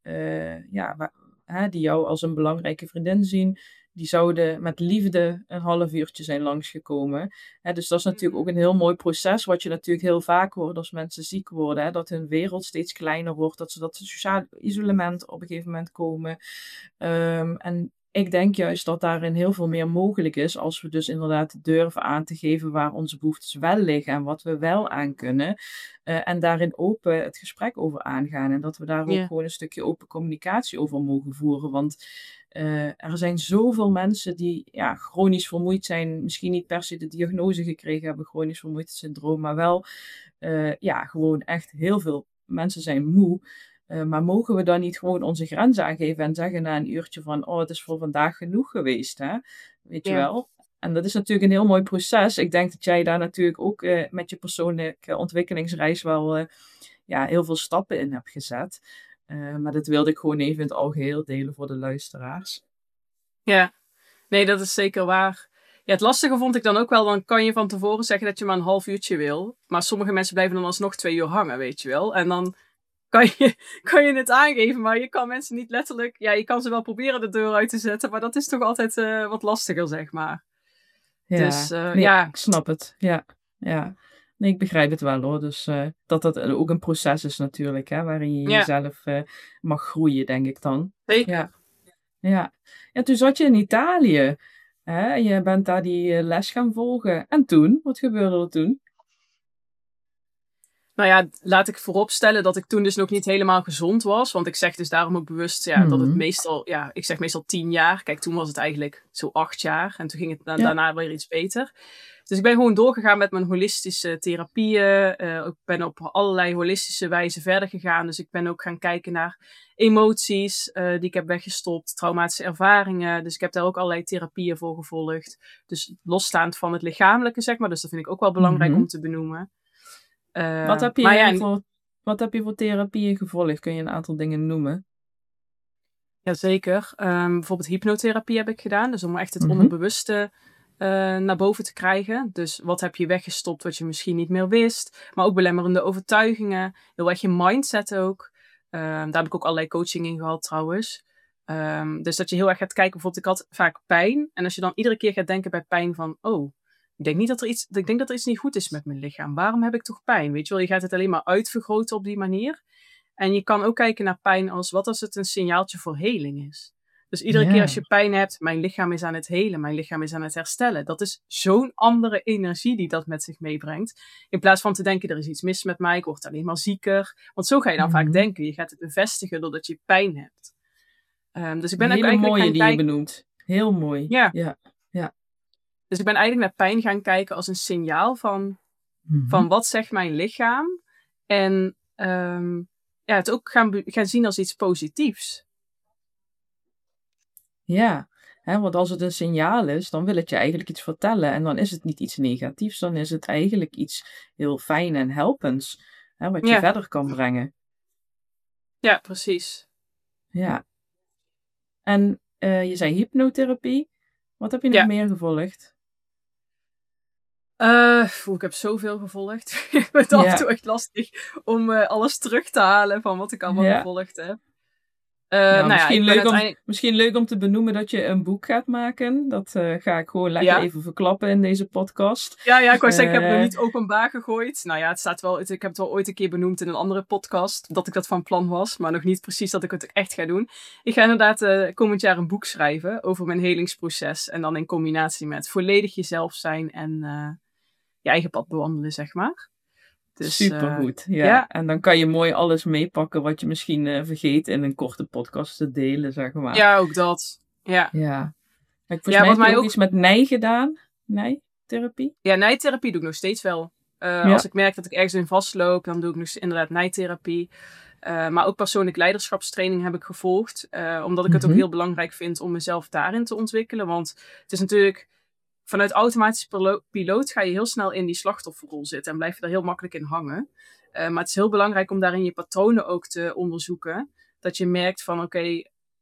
jou als een belangrijke vriendin zien, die zouden met liefde een half uurtje zijn langsgekomen. Dus dat is natuurlijk ook een heel mooi proces, wat je natuurlijk heel vaak hoort als mensen ziek worden. Hè, dat hun wereld steeds kleiner wordt, dat ze dat sociaal isolement op een gegeven moment komen. En ik denk juist dat daarin heel veel meer mogelijk is als we dus inderdaad durven aan te geven waar onze behoeftes wel liggen en wat we wel aan kunnen. En daarin open het gesprek over aangaan. En dat we daar ook gewoon een stukje open communicatie over mogen voeren. Want er zijn zoveel mensen die chronisch vermoeid zijn. Misschien niet per se de diagnose gekregen hebben, chronisch vermoeidheidssyndroom. Maar wel gewoon echt heel veel mensen zijn moe. Maar mogen we dan niet gewoon onze grenzen aangeven en zeggen na een uurtje van, het is voor vandaag genoeg geweest, hè? Weet je wel? En dat is natuurlijk een heel mooi proces. Ik denk dat jij daar natuurlijk ook met je persoonlijke ontwikkelingsreis wel heel veel stappen in hebt gezet. Maar dat wilde ik gewoon even in het algeheel delen voor de luisteraars. Ja, nee, dat is zeker waar. Ja, het lastige vond ik dan ook wel, dan kan je van tevoren zeggen dat je maar een half uurtje wil. Maar sommige mensen blijven dan alsnog 2 uur hangen, weet je wel. En dan kan je het aangeven, maar je kan mensen niet letterlijk... Ja, je kan ze wel proberen de deur uit te zetten, maar dat is toch altijd wat lastiger, zeg maar. Ja, dus, ik snap het. Ja. Nee, ik begrijp het wel hoor. Dus dat ook een proces is natuurlijk, hè, waarin je jezelf mag groeien, denk ik dan. Zeker. Ja, toen zat je in Italië. Hè? Je bent daar die les gaan volgen. En toen? Wat gebeurde er toen? Nou ja, laat ik vooropstellen dat ik toen dus nog niet helemaal gezond was. Want ik zeg dus daarom ook bewust dat het meestal... Ja, ik zeg meestal 10 jaar. Kijk, toen was het eigenlijk zo 8 jaar. En toen ging het daarna weer iets beter. Dus ik ben gewoon doorgegaan met mijn holistische therapieën. Ik ben op allerlei holistische wijze verder gegaan. Dus ik ben ook gaan kijken naar emoties die ik heb weggestopt. Traumatische ervaringen. Dus ik heb daar ook allerlei therapieën voor gevolgd. Dus losstaand van het lichamelijke, zeg maar. Dus dat vind ik ook wel belangrijk om te benoemen. Wat heb je voor therapieën gevolgd? Kun je een aantal dingen noemen? Jazeker. Bijvoorbeeld hypnotherapie heb ik gedaan. Dus om echt het onderbewuste naar boven te krijgen. Dus wat heb je weggestopt wat je misschien niet meer wist. Maar ook belemmerende overtuigingen. Heel erg je mindset ook. Daar heb ik ook allerlei coaching in gehad trouwens. Dus dat je heel erg gaat kijken. Bijvoorbeeld ik had vaak pijn. En als je dan iedere keer gaat denken bij pijn van... Ik denk dat er iets niet goed is met mijn lichaam. Waarom heb ik toch pijn? Weet je wel, je gaat het alleen maar uitvergroten op die manier. En je kan ook kijken naar pijn als wat als het een signaaltje voor heling is. Dus iedere keer als je pijn hebt, mijn lichaam is aan het helen, mijn lichaam is aan het herstellen. Dat is zo'n andere energie die dat met zich meebrengt. In plaats van te denken, er is iets mis met mij, ik word alleen maar zieker. Want zo ga je dan vaak denken. Je gaat het bevestigen doordat je pijn hebt. Dus ik ben ook eigenlijk mooie gaan die kijken... je benoemt. Heel mooi. Ja. Dus ik ben eigenlijk naar pijn gaan kijken als een signaal van wat zegt mijn lichaam. En het ook gaan zien als iets positiefs. Ja, want als het een signaal is, dan wil het je eigenlijk iets vertellen. En dan is het niet iets negatiefs, dan is het eigenlijk iets heel fijn en helpends. Wat je verder kan brengen. Ja, precies. Ja. En je zei hypnotherapie. Wat heb je nog meer gevolgd? Ik heb zoveel gevolgd. Ik vind het af en toe echt lastig om alles terug te halen van wat ik allemaal gevolgd heb. Misschien leuk om te benoemen dat je een boek gaat maken. Dat ga ik gewoon lekker even verklappen in deze podcast. Ja, ik wou zeggen, ik heb het nog niet openbaar gegooid. Nou ja, het staat wel, ik heb het wel ooit een keer benoemd in een andere podcast, dat ik dat van plan was, maar nog niet precies dat ik het echt ga doen. Ik ga inderdaad komend jaar een boek schrijven over mijn helingsproces en dan in combinatie met volledig jezelf zijn en je eigen pad bewandelen, zeg maar. Dus, supergoed, ja. En dan kan je mooi alles meepakken wat je misschien vergeet in een korte podcast te delen, zeg maar. Ja, ook dat. Ja. Volgens mij heb je ook iets met nij gedaan. Nijtherapie? Ja, nijtherapie doe ik nog steeds wel. Als ik merk dat ik ergens in vastloop, dan doe ik nog inderdaad nijtherapie. Maar ook persoonlijk leiderschapstraining heb ik gevolgd. Omdat ik het ook heel belangrijk vind om mezelf daarin te ontwikkelen. Want het is natuurlijk, vanuit automatische piloot ga je heel snel in die slachtofferrol zitten. En blijf je daar heel makkelijk in hangen. Maar het is heel belangrijk om daarin je patronen ook te onderzoeken. Dat je merkt van oké,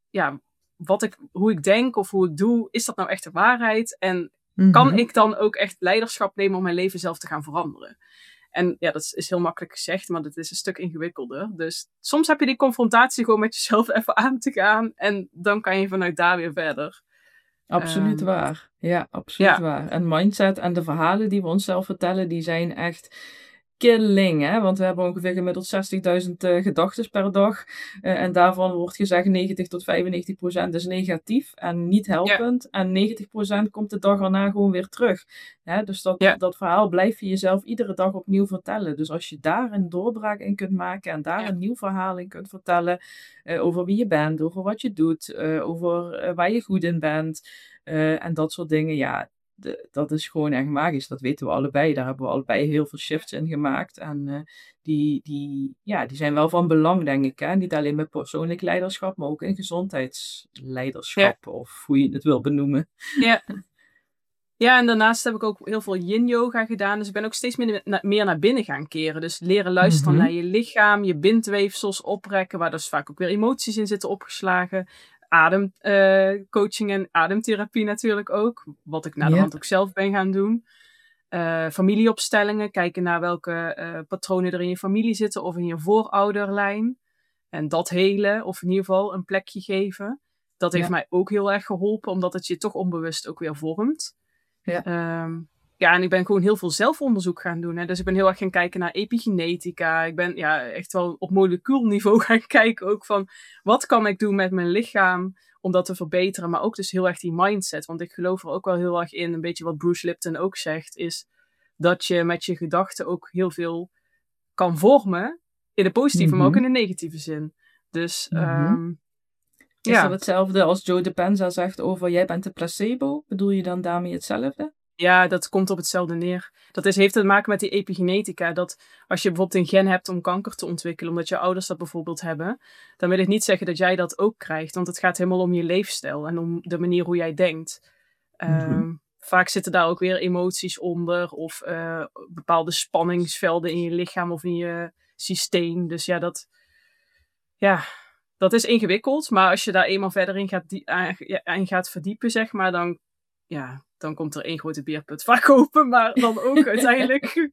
hoe ik denk of hoe ik doe, is dat nou echt de waarheid? En kan ik dan ook echt leiderschap nemen om mijn leven zelf te gaan veranderen? En ja, dat is heel makkelijk gezegd, maar dat is een stuk ingewikkelder. Dus soms heb je die confrontatie gewoon met jezelf even aan te gaan. En dan kan je vanuit daar weer verder. Absoluut waar. Ja, absoluut waar. En mindset en de verhalen die we onszelf vertellen, die zijn echt killing, hè? Want we hebben ongeveer gemiddeld 60.000 gedachten per dag. En daarvan wordt gezegd 90 tot 95% is negatief en niet helpend. En 90% komt de dag erna gewoon weer terug. Hè? Dus dat verhaal blijf je jezelf iedere dag opnieuw vertellen. Dus als je daar een doorbraak in kunt maken en daar een nieuw verhaal in kunt vertellen over wie je bent, over wat je doet, over waar je goed in bent en dat soort dingen, dat is gewoon echt magisch. Dat weten we allebei. Daar hebben we allebei heel veel shifts in gemaakt. En die zijn wel van belang, denk ik. Hè? Niet alleen met persoonlijk leiderschap, maar ook in gezondheidsleiderschap. Of hoe je het wil benoemen. Ja, en daarnaast heb ik ook heel veel yin-yoga gedaan. Dus ik ben ook steeds meer naar binnen gaan keren. Dus leren luisteren naar je lichaam, je bindweefsels oprekken, waar dus vaak ook weer emoties in zitten opgeslagen. Ademcoaching en ademtherapie natuurlijk ook. Wat ik naar de hand ook zelf ben gaan doen. Familieopstellingen. Kijken naar welke patronen er in je familie zitten. Of in je voorouderlijn. En dat helen. Of in ieder geval een plekje geven. Dat heeft mij ook heel erg geholpen. Omdat het je toch onbewust ook weer vormt. En ik ben gewoon heel veel zelfonderzoek gaan doen. Hè. Dus ik ben heel erg gaan kijken naar epigenetica. Ik ben echt wel op molecuulniveau gaan kijken ook van wat kan ik doen met mijn lichaam om dat te verbeteren. Maar ook dus heel erg die mindset. Want ik geloof er ook wel heel erg in, een beetje wat Bruce Lipton ook zegt, is dat je met je gedachten ook heel veel kan vormen. In de positieve, maar ook in de negatieve zin. Dus is dat hetzelfde als Joe Dispenza zegt over jij bent de placebo? Bedoel je dan daarmee hetzelfde? Ja, dat komt op hetzelfde neer. Heeft te maken met die epigenetica. Dat als je bijvoorbeeld een gen hebt om kanker te ontwikkelen, omdat je ouders dat bijvoorbeeld hebben, dan wil ik niet zeggen dat jij dat ook krijgt. Want het gaat helemaal om je leefstijl en om de manier hoe jij denkt. Vaak zitten daar ook weer emoties onder of bepaalde spanningsvelden in je lichaam of in je systeem. Dus dat is ingewikkeld. Maar als je daar eenmaal verder in gaat verdiepen, zeg maar, dan komt er één grote beerput vaak open, maar dan ook uiteindelijk.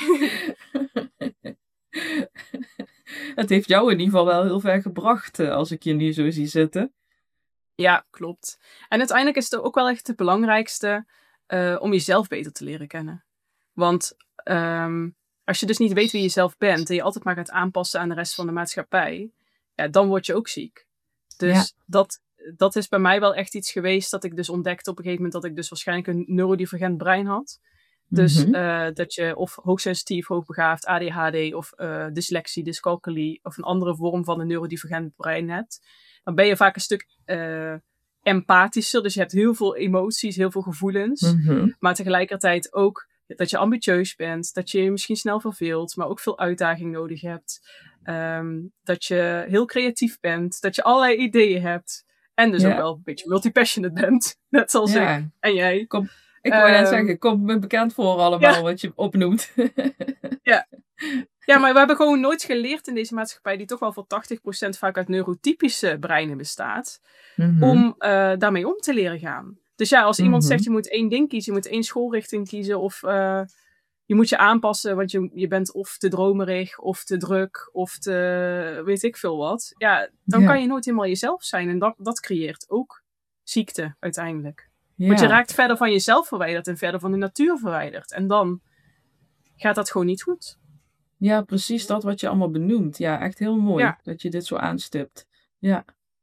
Het heeft jou in ieder geval wel heel ver gebracht, als ik je nu zo zie zitten. Ja, klopt. En uiteindelijk is het ook wel echt het belangrijkste om jezelf beter te leren kennen. Want als je dus niet weet wie je zelf bent en je altijd maar gaat aanpassen aan de rest van de maatschappij, dan word je ook ziek. Dus dat is bij mij wel echt iets geweest dat ik dus ontdekte op een gegeven moment dat ik dus waarschijnlijk een neurodivergent brein had. Dus dat je of hoogsensitief, hoogbegaafd, ADHD of dyslexie, dyscalculie of een andere vorm van een neurodivergent brein hebt. Dan ben je vaak een stuk empathischer. Dus je hebt heel veel emoties, heel veel gevoelens. Maar tegelijkertijd ook Dat je ambitieus bent, dat je je misschien snel verveelt, maar ook veel uitdaging nodig hebt. Dat je heel creatief bent, dat je allerlei ideeën hebt. En dus ook wel een beetje multipassionate bent, net zoals ik en jij. Ik wou net zeggen, komt me bekend voor allemaal wat je opnoemt. Ja, maar we hebben gewoon nooit geleerd in deze maatschappij, die toch wel voor 80% vaak uit neurotypische breinen bestaat, om daarmee om te leren gaan. Dus ja, als iemand zegt je moet 1 ding kiezen, je moet 1 schoolrichting kiezen, of je moet je aanpassen, want je bent of te dromerig, of te druk, of te weet ik veel wat. Ja, dan kan je nooit helemaal jezelf zijn. En dat creëert ook ziekte uiteindelijk. Ja. Want je raakt verder van jezelf verwijderd en verder van de natuur verwijderd. En dan gaat dat gewoon niet goed. Ja, precies dat wat je allemaal benoemt. Ja, echt heel mooi dat je dit zo aanstipt. Ja.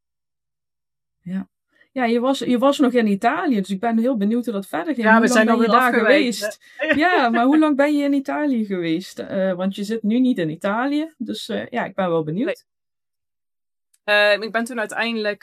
Ja, je was nog in Italië, dus ik ben heel benieuwd hoe dat verder ging. Ja, we zijn alweer daar geweest. Ja, maar hoe lang ben je in Italië geweest? Want je zit nu niet in Italië, dus ik ben wel benieuwd. Nee. Ik ben toen uiteindelijk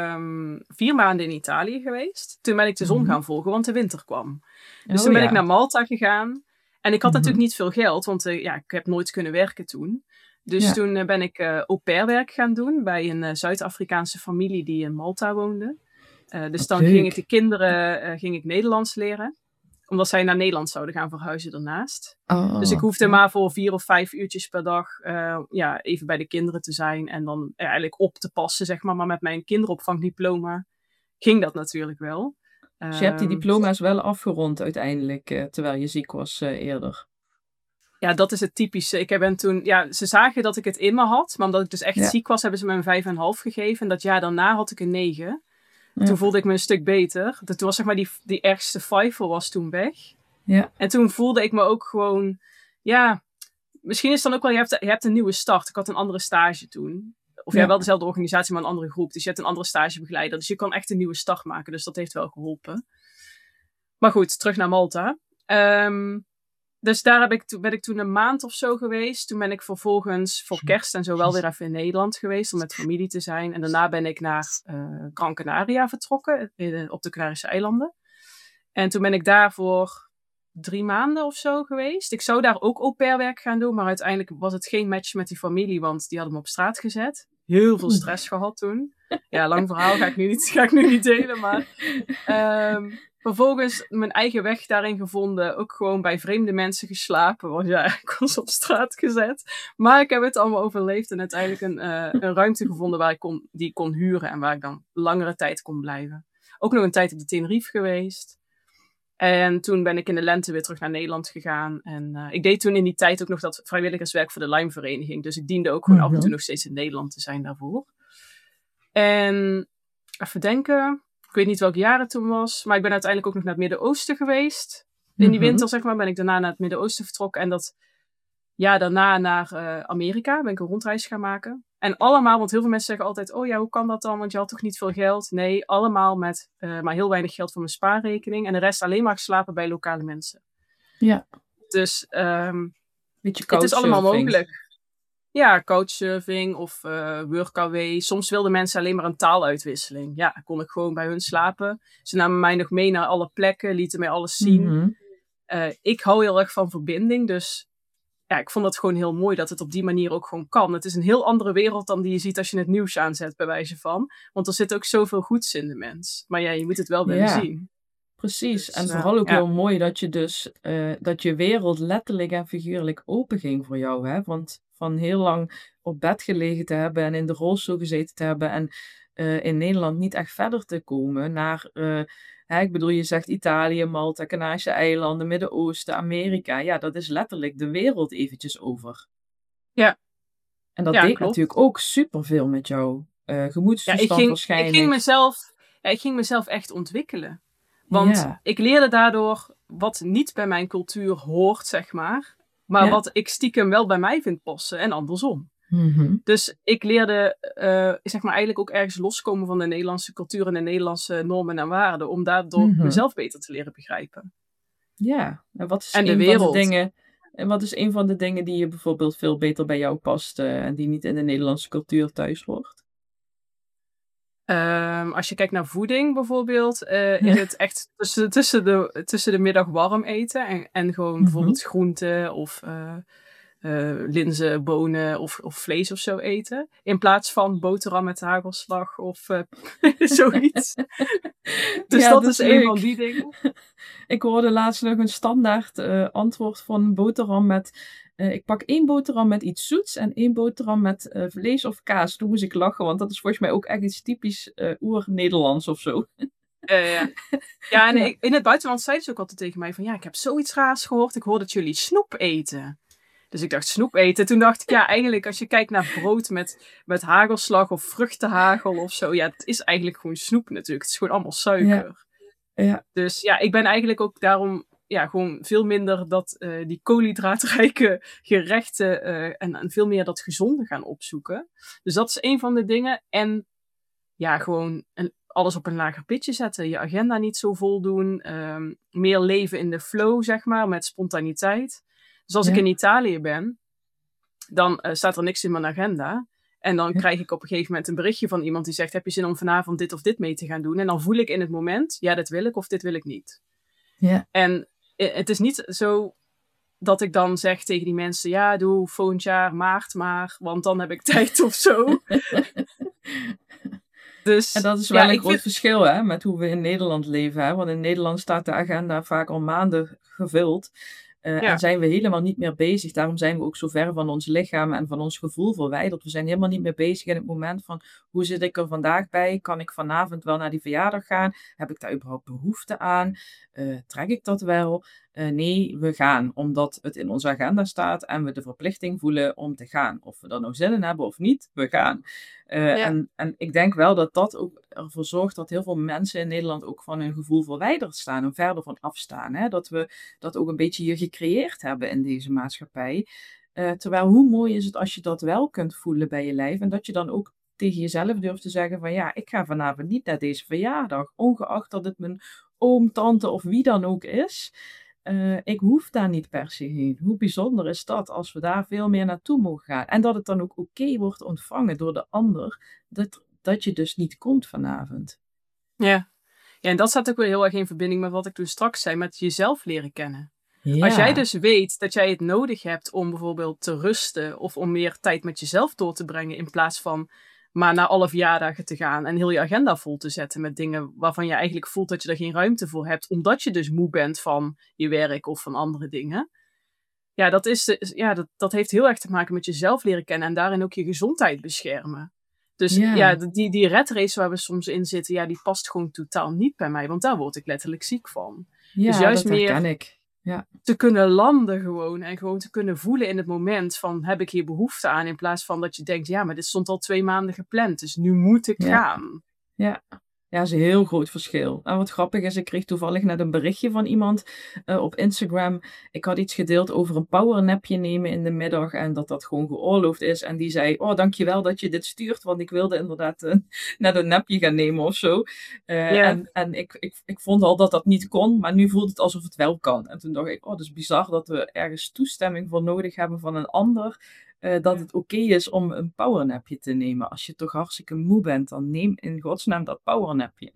4 maanden in Italië geweest. Toen ben ik de zon gaan volgen, want de winter kwam. Dus toen ben ik naar Malta gegaan. En ik had natuurlijk niet veel geld, want ik heb nooit kunnen werken toen. Dus toen ben ik au pair werk gaan doen bij een Zuid-Afrikaanse familie die in Malta woonde. Dus dan ging ik de kinderen Nederlands leren. Omdat zij naar Nederland zouden gaan verhuizen daarnaast. Dus ik hoefde maar voor 4 of 5 uurtjes per dag even bij de kinderen te zijn. En dan eigenlijk op te passen, zeg maar. Maar met mijn kinderopvangdiploma ging dat natuurlijk wel. Dus je hebt die diploma's wel afgerond uiteindelijk, terwijl je ziek was eerder. Ja, dat is het typische. Ik ben toen, ze zagen dat ik het in me had. Maar omdat ik dus echt ziek was, hebben ze me een 5,5 gegeven. En dat jaar daarna had ik een 9. Ja. Toen voelde ik me een stuk beter. Toen was zeg maar die ergste vijfel was toen weg. Ja. En toen voelde ik me ook gewoon, misschien is het dan ook wel, je hebt een nieuwe start. Ik had een andere stage toen. Of wel dezelfde organisatie, maar een andere groep. Dus je hebt een andere stagebegeleider. Dus je kan echt een nieuwe start maken. Dus dat heeft wel geholpen. Maar goed, terug naar Malta. Dus daar ben ik toen een maand of zo geweest. Toen ben ik vervolgens voor kerst en zo wel weer even in Nederland geweest om met familie te zijn. En daarna ben ik naar Gran Canaria vertrokken, op de Canarische eilanden. En toen ben ik daar voor 3 maanden of zo geweest. Ik zou daar ook au pair werk gaan doen, maar uiteindelijk was het geen match met die familie, want die hadden me op straat gezet. Heel veel stress gehad toen. Ja, lang verhaal ga ik nu niet delen, maar... Vervolgens mijn eigen weg daarin gevonden. Ook gewoon bij vreemde mensen geslapen. Want ik was op straat gezet. Maar ik heb het allemaal overleefd. En uiteindelijk een ruimte gevonden waar die ik kon huren. En waar ik dan langere tijd kon blijven. Ook nog een tijd op de Tenerife geweest. En toen ben ik in de lente weer terug naar Nederland gegaan. En ik deed toen in die tijd ook nog dat vrijwilligerswerk voor de Lyme-vereniging. Dus ik diende ook gewoon af en toe nog steeds in Nederland te zijn daarvoor. En even denken... Ik weet niet welk jaar het toen was. Maar ik ben uiteindelijk ook nog naar het Midden-Oosten geweest. In die winter, zeg maar, ben ik daarna naar het Midden-Oosten vertrokken. En dat jaar daarna naar Amerika. Ben ik een rondreis gaan maken. En allemaal, want heel veel mensen zeggen altijd... Oh ja, hoe kan dat dan? Want je had toch niet veel geld? Nee, allemaal met maar heel weinig geld voor mijn spaarrekening. En de rest alleen maar geslapen bij lokale mensen. Ja. Dus het is allemaal mogelijk. Ja, couchsurfing of workaway. Soms wilden mensen alleen maar een taaluitwisseling. Ja, dan kon ik gewoon bij hun slapen. Ze namen mij nog mee naar alle plekken, lieten mij alles zien. Ik hou heel erg van verbinding, dus ik vond dat gewoon heel mooi dat het op die manier ook gewoon kan. Het is een heel andere wereld dan die je ziet als je het nieuws aanzet, bij wijze van. Want er zit ook zoveel goeds in de mens. Maar je moet het wel willen zien. Precies, dus, en vooral ook heel mooi dat je dus dat je wereld letterlijk en figuurlijk open ging voor jou, hè? Want van heel lang op bed gelegen te hebben en in de rolstoel gezeten te hebben en in Nederland niet echt verder te komen naar, ik bedoel, je zegt Italië, Malta, Canarische eilanden, Midden-Oosten, Amerika. Ja, dat is letterlijk de wereld eventjes over. Ja. En dat deed natuurlijk ook superveel met jou gemoedstoestand waarschijnlijk. Ik ging mezelf echt ontwikkelen. Want ik leerde daardoor wat niet bij mijn cultuur hoort, zeg maar. Maar wat ik stiekem wel bij mij vind passen en andersom. Dus ik leerde, zeg maar, eigenlijk ook ergens loskomen van de Nederlandse cultuur en de Nederlandse normen en waarden. Om daardoor mezelf beter te leren begrijpen. Ja, en wat is een van de dingen die je bijvoorbeeld veel beter bij jou past en die niet in de Nederlandse cultuur thuis hoort? Als je kijkt naar voeding bijvoorbeeld, is het echt tussen de middag warm eten en gewoon Mhm. bijvoorbeeld groenten of linzen, bonen of vlees of zo eten. In plaats van boterham met hagelslag of zoiets. Dus Ja, dat dat is is een van leuk. die dingen. Ik hoorde laatst nog een standaard antwoord van boterham met... ik pak 1 boterham met iets zoets en 1 boterham met vlees of kaas. Toen moest ik lachen, want dat is volgens mij ook echt iets typisch oer-Nederlands of zo. Ja. Ja, en Ja. in het buitenland zeiden ze ook altijd tegen mij van... Ja, ik heb zoiets raars gehoord. Ik hoor dat jullie snoep eten. Dus ik dacht, snoep eten. Toen dacht ik, ja, eigenlijk als je kijkt naar brood met hagelslag of vruchtenhagel of zo. Ja, het is eigenlijk gewoon snoep natuurlijk. Het is gewoon allemaal Ja, suiker. ja, Dus ja, ik ben eigenlijk ook daarom ja, gewoon veel minder die koolhydraatrijke gerechten en veel meer dat gezonde gaan opzoeken. Dus dat is een van de dingen. En ja, gewoon alles op een lager pitje zetten. Je agenda niet zo vol doen. Meer leven in de flow, zeg maar, met spontaniteit. Dus als ik ja, in Italië ben, dan staat er niks in mijn agenda. En dan ja, krijg ik op een gegeven moment een berichtje van iemand die zegt: heb je zin om vanavond dit of dit mee te gaan doen? En dan voel ik in het moment, ja, dit wil ik of dit wil ik niet. ja. En het is niet zo dat ik dan zeg tegen die mensen: ja, doe volgend jaar maart maar, want dan heb ik tijd of zo. En Dus dat is ja, wel een ik groot vind. verschil hè, met hoe we in Nederland leven. Hè? Want in Nederland staat de agenda vaak al maanden gevuld. En Ja, zijn we helemaal niet meer bezig. Daarom zijn we ook zo ver van ons lichaam en van ons gevoel verwijderd. We zijn helemaal niet meer bezig in het moment van hoe zit ik er vandaag bij? Kan ik vanavond wel naar die verjaardag gaan? Heb ik daar überhaupt behoefte aan? Trek ik dat wel? Nee, we gaan omdat het in onze agenda staat en we de verplichting voelen om te gaan. Of we er nou zin in hebben of niet, we gaan. ja, En ik denk wel dat dat ook ervoor zorgt dat heel veel mensen in Nederland ook van hun gevoel verwijderd staan en verder van afstaan. Hè? Dat we dat ook een beetje hier gecreëerd hebben in deze maatschappij. Terwijl hoe mooi is het als je dat wel kunt voelen bij je lijf en dat je dan ook tegen jezelf durft te zeggen van ja, ik ga vanavond niet naar deze verjaardag, ongeacht dat het mijn oom, tante of wie dan ook is. Ik hoef daar niet per se heen. Hoe bijzonder is dat als we daar veel meer naartoe mogen gaan? En dat het dan ook oké wordt ontvangen door de ander, dat je dus niet komt vanavond. ja. Ja, en dat staat ook weer heel erg in verbinding met wat ik toen straks zei, met jezelf leren kennen. Als jij Ja, dus weet dat jij het nodig hebt om bijvoorbeeld te rusten of om meer tijd met jezelf door te brengen in plaats van maar naar alle verjaardagen te gaan en heel je agenda vol te zetten met dingen waarvan je eigenlijk voelt dat je er geen ruimte voor hebt, omdat je dus moe bent van je werk of van andere dingen. Ja, dat heeft heel erg te maken met jezelf leren kennen en daarin ook je gezondheid beschermen. Dus ja, ja, die red race waar we soms in zitten, ja, die past gewoon totaal niet bij mij, want daar word ik letterlijk ziek van. Dus ja, juist dat herken meer ik. Ja, te kunnen landen gewoon en gewoon te kunnen voelen in het moment van heb ik hier behoefte aan, in plaats van dat je denkt, ja, maar dit stond al 2 maanden gepland, dus nu moet ik ja. gaan. Ja. Ja, dat is een heel groot verschil. En wat grappig is, ik kreeg toevallig net een berichtje van iemand op Instagram. Ik had iets gedeeld over een powernapje nemen in de middag en dat dat gewoon geoorloofd is. En die zei, oh, dankjewel dat je dit stuurt, want ik wilde inderdaad net een napje gaan nemen of zo. Ja, En ik vond al dat dat niet kon, maar nu voelt het alsof het wel kan. En toen dacht ik, oh, dat is bizar dat we ergens toestemming voor nodig hebben van een ander. Dat het oké is om een powernapje te nemen. Als je toch hartstikke moe bent, dan neem in godsnaam dat powernapje.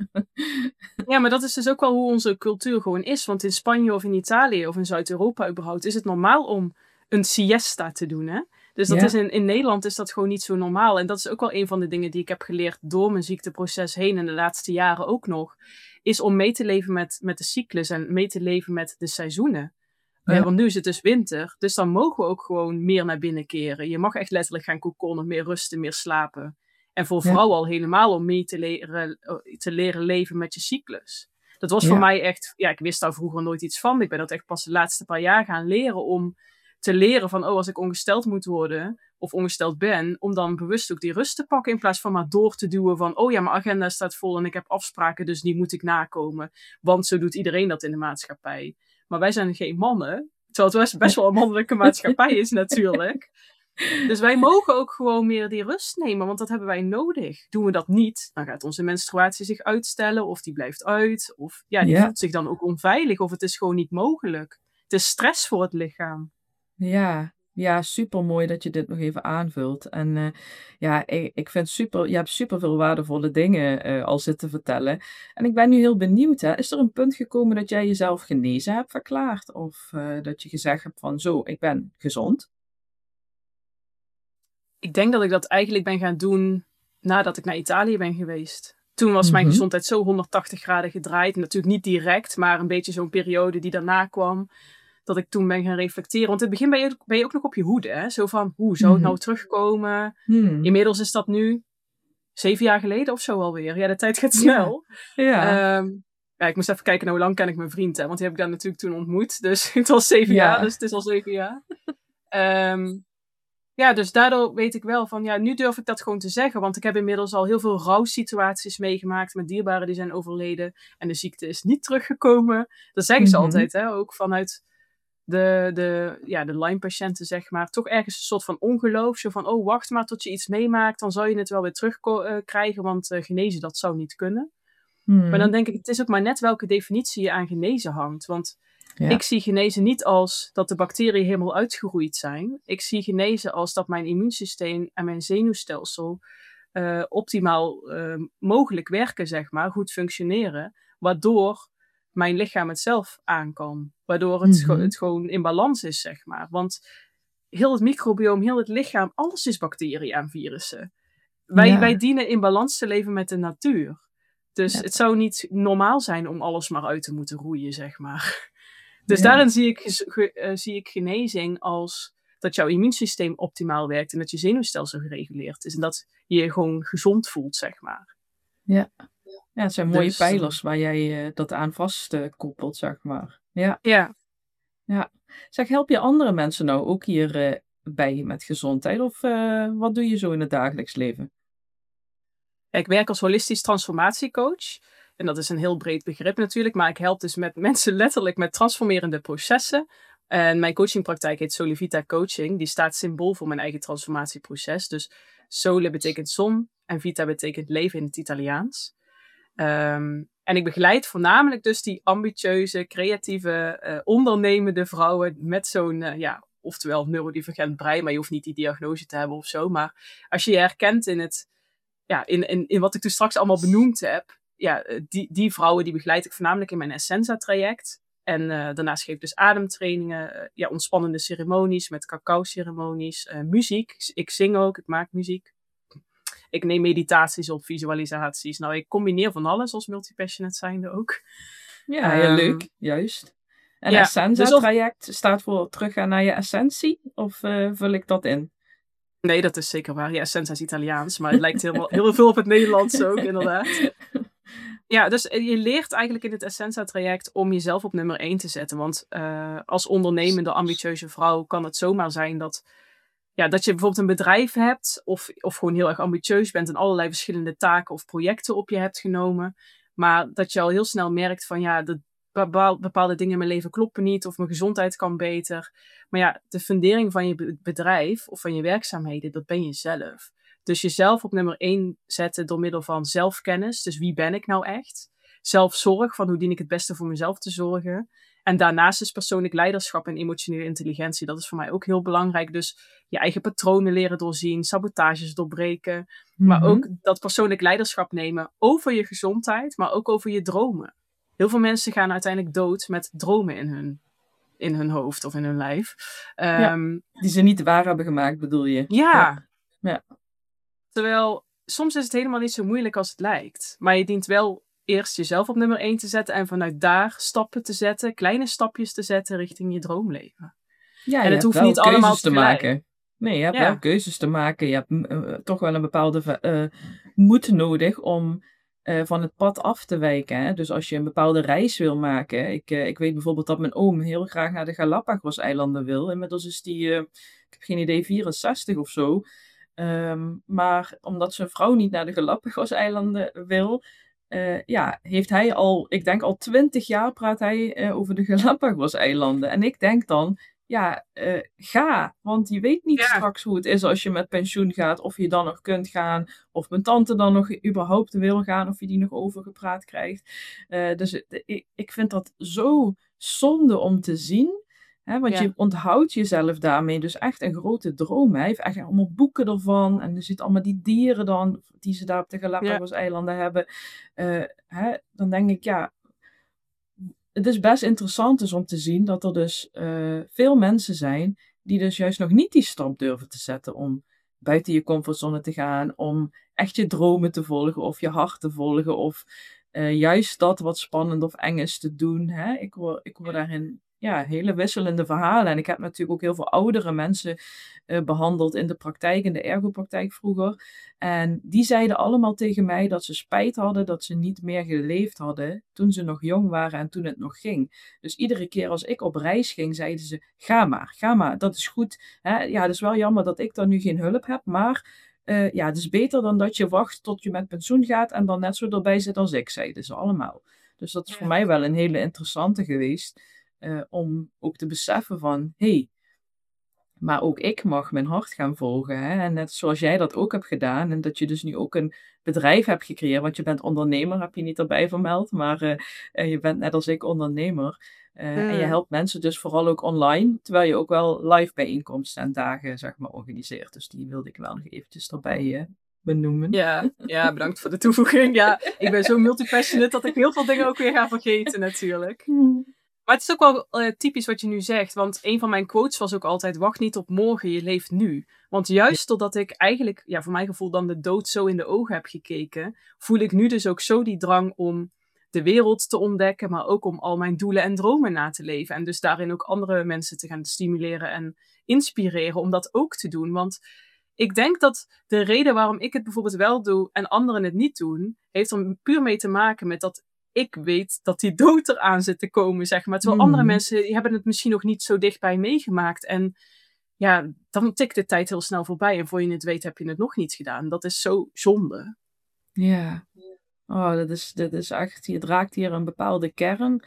ja, maar dat is dus ook wel hoe onze cultuur gewoon is. Want in Spanje of in Italië of in Zuid-Europa überhaupt is het normaal om een siesta te doen, hè? Dus dat is Ja, in Nederland is dat gewoon niet zo normaal. En dat is ook wel een van de dingen die ik heb geleerd door mijn ziekteproces heen en de laatste jaren ook nog. Is om mee te leven met de cyclus en mee te leven met de seizoenen. ja, Want nu is het dus winter, dus dan mogen we ook gewoon meer naar binnen keren. Je mag echt letterlijk gaan kokonnen, meer rusten, meer slapen. En voor ja, vrouwen al helemaal om mee te leren leven met je cyclus. Dat was voor ja, mij echt, ja, ik wist daar vroeger nooit iets van. Ik ben dat echt pas de laatste paar jaar gaan leren om te leren van, oh, als ik ongesteld moet worden of ongesteld ben, om dan bewust ook die rust te pakken in plaats van maar door te duwen van, oh ja, mijn agenda staat vol en ik heb afspraken, dus die moet ik nakomen. Want zo doet iedereen dat in de maatschappij. Maar wij zijn geen mannen. Terwijl het best wel een mannelijke maatschappij is natuurlijk. Dus wij mogen ook gewoon meer die rust nemen, want dat hebben wij nodig. Doen we dat niet, dan gaat onze menstruatie zich uitstellen of die blijft uit. Of ja, die ja, voelt zich dan ook onveilig of het is gewoon niet mogelijk. Het is stress voor het lichaam. ja. Ja, super mooi dat je dit nog even aanvult. En ja, ik vind super, je hebt super veel waardevolle dingen al zitten vertellen. En ik ben nu heel benieuwd, hè. Is er een punt gekomen dat jij jezelf genezen hebt verklaard? Of dat je gezegd hebt van zo, ik ben gezond? Ik denk dat ik dat eigenlijk ben gaan doen nadat ik naar Italië ben geweest. Toen was mijn Mhm. gezondheid zo 180 graden gedraaid. Natuurlijk niet direct, maar een beetje zo'n periode die daarna kwam. Dat ik toen ben gaan reflecteren. Want in het begin ben je ook nog op je hoede. Hè? Zo van, hoe zou het Mhm. nou terugkomen? Hmm. Inmiddels is dat nu 7 jaar geleden of zo alweer. Ja, de tijd gaat Ja, snel. ja, Ehm, ja, ik moest even kijken naar hoe lang ken ik mijn vriend. Hè? Want die heb ik daar natuurlijk toen ontmoet. Dus het was 7 jaar, ja. dus het is al 7 jaar. Ehm, ja, dus daardoor weet ik wel van, ja, nu durf ik dat gewoon te zeggen. Want ik heb inmiddels al heel veel rouwsituaties meegemaakt met dierbaren die zijn overleden. En de ziekte is niet teruggekomen. Dat zeggen ze Mhm. altijd, hè, ook vanuit de Lyme-patiënten, zeg maar. Toch ergens een soort van ongeloof. Zo van, oh, wacht maar tot je iets meemaakt. Dan zou je het wel weer terugkrijgen, want genezen, dat zou niet kunnen. Maar dan Mhm. denk ik, het is ook maar net welke definitie je aan genezen hangt. Want ik Ja. zie genezen niet als dat de bacteriën helemaal uitgeroeid zijn. Ik zie genezen als dat mijn immuunsysteem en mijn zenuwstelsel optimaal mogelijk werken, zeg maar, goed functioneren. Waardoor mijn lichaam het zelf aan kan. Waardoor Mhm. het gewoon in balans is, zeg maar. Want heel het microbioom, heel het lichaam, alles is bacteriën en virussen. Wij Ja. dienen in balans te leven met de natuur. Dus Ja. het zou niet normaal zijn om alles maar uit te moeten roeien, zeg maar. Dus Ja. daarin zie ik genezing als dat jouw immuunsysteem optimaal werkt en dat je zenuwstelsel gereguleerd is. En dat je je gewoon gezond voelt, zeg maar. Ja. Ja, het zijn mooie Dus pijlers waar jij dat aan vast koppelt, zeg maar. Ja, ja, ja. Zeg, help je andere mensen nou ook hier bij met gezondheid? Of wat doe je zo in het dagelijks leven? ik werk als holistisch transformatiecoach. En dat is een heel breed begrip natuurlijk, maar ik help dus met mensen letterlijk met transformerende processen. En mijn coachingpraktijk heet Solivita Coaching. Die staat symbool voor mijn eigen transformatieproces. Dus sole betekent zon en vita betekent leven in het Italiaans. En ik begeleid voornamelijk dus die ambitieuze, creatieve, ondernemende vrouwen met zo'n, oftewel neurodivergent brein, maar je hoeft niet die diagnose te hebben of zo. Maar als je je herkent in het, ja, in wat ik toen straks allemaal benoemd heb, ja, die vrouwen die begeleid ik voornamelijk in mijn Essenza-traject. En daarnaast geef ik dus ademtrainingen, ja, ontspannende ceremonies met cacao-ceremonies, muziek. Ik zing ook, ik maak muziek. Ik neem meditaties op, visualisaties. Nou, ik combineer van alles als multipassionate zijnde ook. Ja, heel Um, leuk, juist. En ja, dus of... Essenza-traject staat voor teruggaan naar je essentie? Of vul ik dat in? Nee, dat is zeker waar. Ja, Senza is Italiaans, maar het lijkt heel veel op het Nederlands ook, inderdaad. Ja, dus je leert eigenlijk in het Essenza-traject om jezelf op nummer 1 te zetten. Want als ondernemende, ambitieuze vrouw kan het zomaar zijn dat, ja, dat je bijvoorbeeld een bedrijf hebt of gewoon heel erg ambitieus bent en allerlei verschillende taken of projecten op je hebt genomen. Maar dat je al heel snel merkt van, ja, bepaalde dingen in mijn leven kloppen niet of mijn gezondheid kan beter. Maar ja, de fundering van je bedrijf of van je werkzaamheden, dat ben je zelf. Dus jezelf op nummer 1 zetten door middel van zelfkennis. Dus wie ben ik nou echt? Zelfzorg, van hoe dien ik het beste voor mezelf te zorgen. En daarnaast is persoonlijk leiderschap en emotionele intelligentie. Dat is voor mij ook heel belangrijk. Dus je eigen patronen leren doorzien, sabotages doorbreken. Maar Mhm. ook dat persoonlijk leiderschap nemen over je gezondheid, maar ook over je dromen. Heel veel mensen gaan uiteindelijk dood met dromen in hun hoofd of in hun lijf. Ja, Um, die ze niet waar hebben gemaakt, bedoel je? Ja, ja, ja, terwijl soms is het helemaal niet zo moeilijk als het lijkt. Maar je dient wel eerst jezelf op nummer 1 te zetten en vanuit daar stappen te zetten, kleine stapjes te zetten richting je droomleven. ja, En je het hebt hoeft wel niet allemaal keuzes te tegelijk. maken. Nee, je hebt wel Ja, keuzes te maken. Je hebt toch wel een bepaalde moed nodig om van het pad af te wijken. Hè? Dus als je een bepaalde reis wil maken. Ik weet bijvoorbeeld dat mijn oom heel graag naar de Galapagos-eilanden wil. Inmiddels is die, ik heb geen idee, 64 of zo. Maar omdat zijn vrouw niet naar de Galapagos-eilanden wil, ja, heeft hij al, ik denk al 20 jaar praat hij over de Galapagos-eilanden. En ik denk dan, ja, ga. Want je weet niet ja, straks hoe het is als je met pensioen gaat, of je dan nog kunt gaan, of mijn tante dan nog überhaupt wil gaan, of je die nog overgepraat krijgt. Dus ik vind dat zo zonde om te zien. Hè, want je Ja. onthoudt jezelf daarmee dus echt een grote droom. Hij heeft echt allemaal boeken ervan. En je ziet allemaal die dieren dan, die ze daar op de Ja. Galapagos-eilanden hebben. Dan denk ik, ja, het is best interessant dus om te zien dat er dus veel mensen zijn die dus juist nog niet die stap durven te zetten om buiten je comfortzone te gaan, om echt je dromen te volgen of je hart te volgen of juist dat wat spannend of eng is te doen. Hè? Ik hoor daarin hele wisselende verhalen. En ik heb natuurlijk ook heel veel oudere mensen behandeld in de praktijk, in de ergopraktijk vroeger. En die zeiden allemaal tegen mij dat ze spijt hadden dat ze niet meer geleefd hadden toen ze nog jong waren en toen het nog ging. Dus iedere keer als ik op reis ging, zeiden ze: ga maar, dat is goed. Hè? Ja, het is wel jammer dat ik dan nu geen hulp heb, maar het is beter dan dat je wacht tot je met pensioen gaat en dan net zo erbij zit als ik, zeiden ze allemaal. Dus dat is voor mij wel een hele interessante geweest, om ook te beseffen van, hey, maar ook ik mag mijn hart gaan volgen. Hè? En net zoals jij dat ook hebt gedaan. En dat je dus nu ook een bedrijf hebt gecreëerd. Want je bent ondernemer, heb je niet erbij vermeld. Maar je bent net als ik ondernemer. En je helpt mensen dus vooral ook online. Terwijl je ook wel live bijeenkomsten en dagen, zeg maar, organiseert. Dus die wilde ik wel nog eventjes erbij benoemen. Ja, bedankt voor de toevoeging. Ja, ik ben zo multipassionate dat ik heel veel dingen ook weer ga vergeten natuurlijk. Maar het is ook wel typisch wat je nu zegt. Want een van mijn quotes was ook altijd: wacht niet op morgen, je leeft nu. Want juist doordat ik eigenlijk, voor mijn gevoel, dan de dood zo in de ogen heb gekeken, voel ik nu dus ook zo die drang om de wereld te ontdekken, maar ook om al mijn doelen en dromen na te leven. En dus daarin ook andere mensen te gaan stimuleren en inspireren om dat ook te doen. Want ik denk dat de reden waarom ik het bijvoorbeeld wel doe en anderen het niet doen, heeft er puur mee te maken met dat ik weet dat die dood eraan zit te komen, zeg maar. Terwijl andere mensen, die hebben het misschien nog niet zo dichtbij meegemaakt. En ja, dan tikt de tijd heel snel voorbij. En voor je het weet heb je het nog niet gedaan. Dat is zo zonde. Ja. Oh, dat is echt, je raakt hier een bepaalde kern.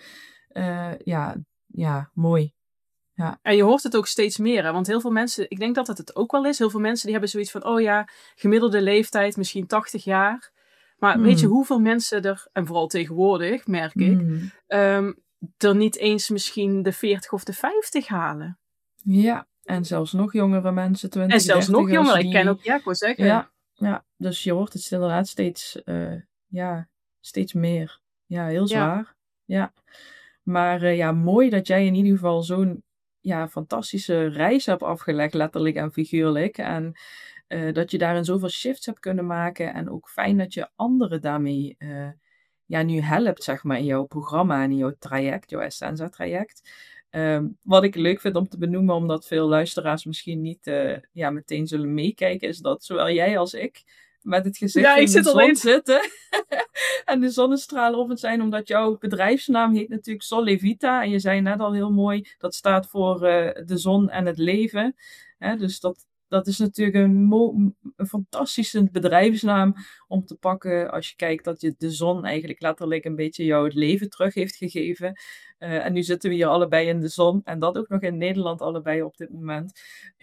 Mooi. Ja. En je hoort het ook steeds meer, hè? Want heel veel mensen, ik denk dat het ook wel is, heel veel mensen die hebben zoiets van, oh ja, gemiddelde leeftijd, misschien 80 jaar. Maar weet je hoeveel mensen er, en vooral tegenwoordig, merk ik, er niet eens misschien de 40 of de 50 halen. Ja, en zelfs nog jongere mensen, 20, en zelfs nog jonger, ik ken ook, ik wou zeggen. Ja, dus je hoort het inderdaad steeds meer. Ja, heel zwaar. Ja. Maar mooi dat jij in ieder geval zo'n fantastische reis hebt afgelegd, letterlijk en figuurlijk. En dat je daarin zoveel shifts hebt kunnen maken. En ook fijn dat je anderen daarmee nu helpt, zeg maar, in jouw programma en in jouw traject, jouw Essenza-traject. Wat ik leuk vind om te benoemen, omdat veel luisteraars misschien niet meteen zullen meekijken, is dat zowel jij als ik met het gezicht in de zon zitten en de zonnestralen op het zijn, omdat jouw bedrijfsnaam heet natuurlijk Solevita. En je zei net al heel mooi, dat staat voor de zon en het leven. Dus dat is natuurlijk een fantastische bedrijfsnaam om te pakken als je kijkt dat je de zon eigenlijk letterlijk een beetje jou het leven terug heeft gegeven. En nu zitten we hier allebei in de zon en dat ook nog in Nederland allebei op dit moment.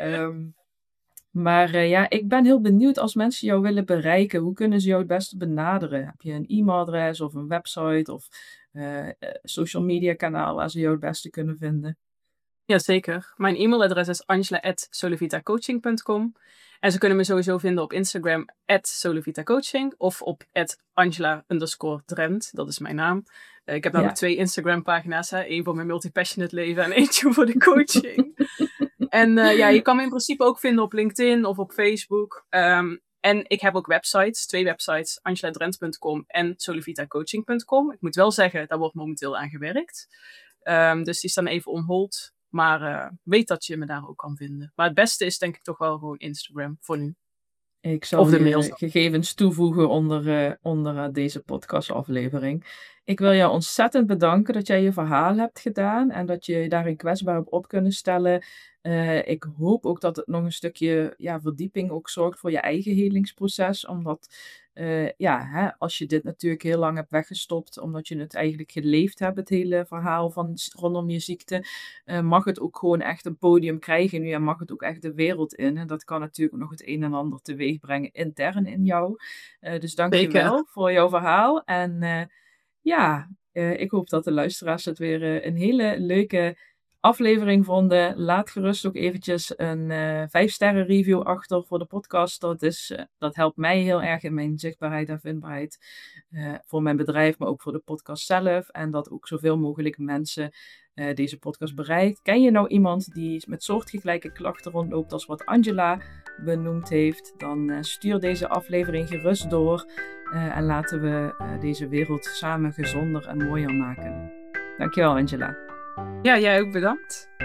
Maar ik ben heel benieuwd als mensen jou willen bereiken. Hoe kunnen ze jou het beste benaderen? Heb je een e-mailadres of een website of social media kanaal waar ze jou het beste kunnen vinden? Jazeker. Mijn e-mailadres is angela@solevitacoaching.com. En ze kunnen me sowieso vinden op Instagram @solevitacoaching of op @angela_drent. Dat is mijn naam. Ik heb namelijk 2 Instagram pagina's. Eén voor mijn multipassionate leven en eentje voor de coaching. En je kan me in principe ook vinden op LinkedIn of op Facebook. En ik heb ook websites, 2 websites, angeladrent.com en solevitacoaching.com. Ik moet wel zeggen, daar wordt momenteel aan gewerkt. Dus die staan even on hold. Maar weet dat je me daar ook kan vinden. Maar het beste is denk ik toch wel gewoon Instagram voor nu. Ik zal de gegevens toevoegen onder deze podcastaflevering. Ik wil jou ontzettend bedanken dat jij je verhaal hebt gedaan en dat je daarin kwetsbaar op kunnen stellen. Ik hoop ook dat het nog een stukje verdieping ook zorgt voor je eigen helingsproces. Omdat als je dit natuurlijk heel lang hebt weggestopt, omdat je het eigenlijk geleefd hebt, het hele verhaal van rondom je ziekte, mag het ook gewoon echt een podium krijgen nu en mag het ook echt de wereld in. En dat kan natuurlijk nog het een en ander teweeg brengen intern in jou. Dus dank je wel voor jouw verhaal. En ik hoop dat de luisteraars het weer een hele leuke aflevering vonden. Laat gerust ook eventjes een 5-sterren review achter voor de podcast. Dat helpt mij heel erg in mijn zichtbaarheid en vindbaarheid voor mijn bedrijf, maar ook voor de podcast zelf. En dat ook zoveel mogelijk mensen deze podcast bereikt. Ken je nou iemand die met soortgelijke klachten rondloopt als wat Angela benoemd heeft? Dan stuur deze aflevering gerust door. En laten we deze wereld samen gezonder en mooier maken. Dankjewel, Angela. Ja, jij ook bedankt.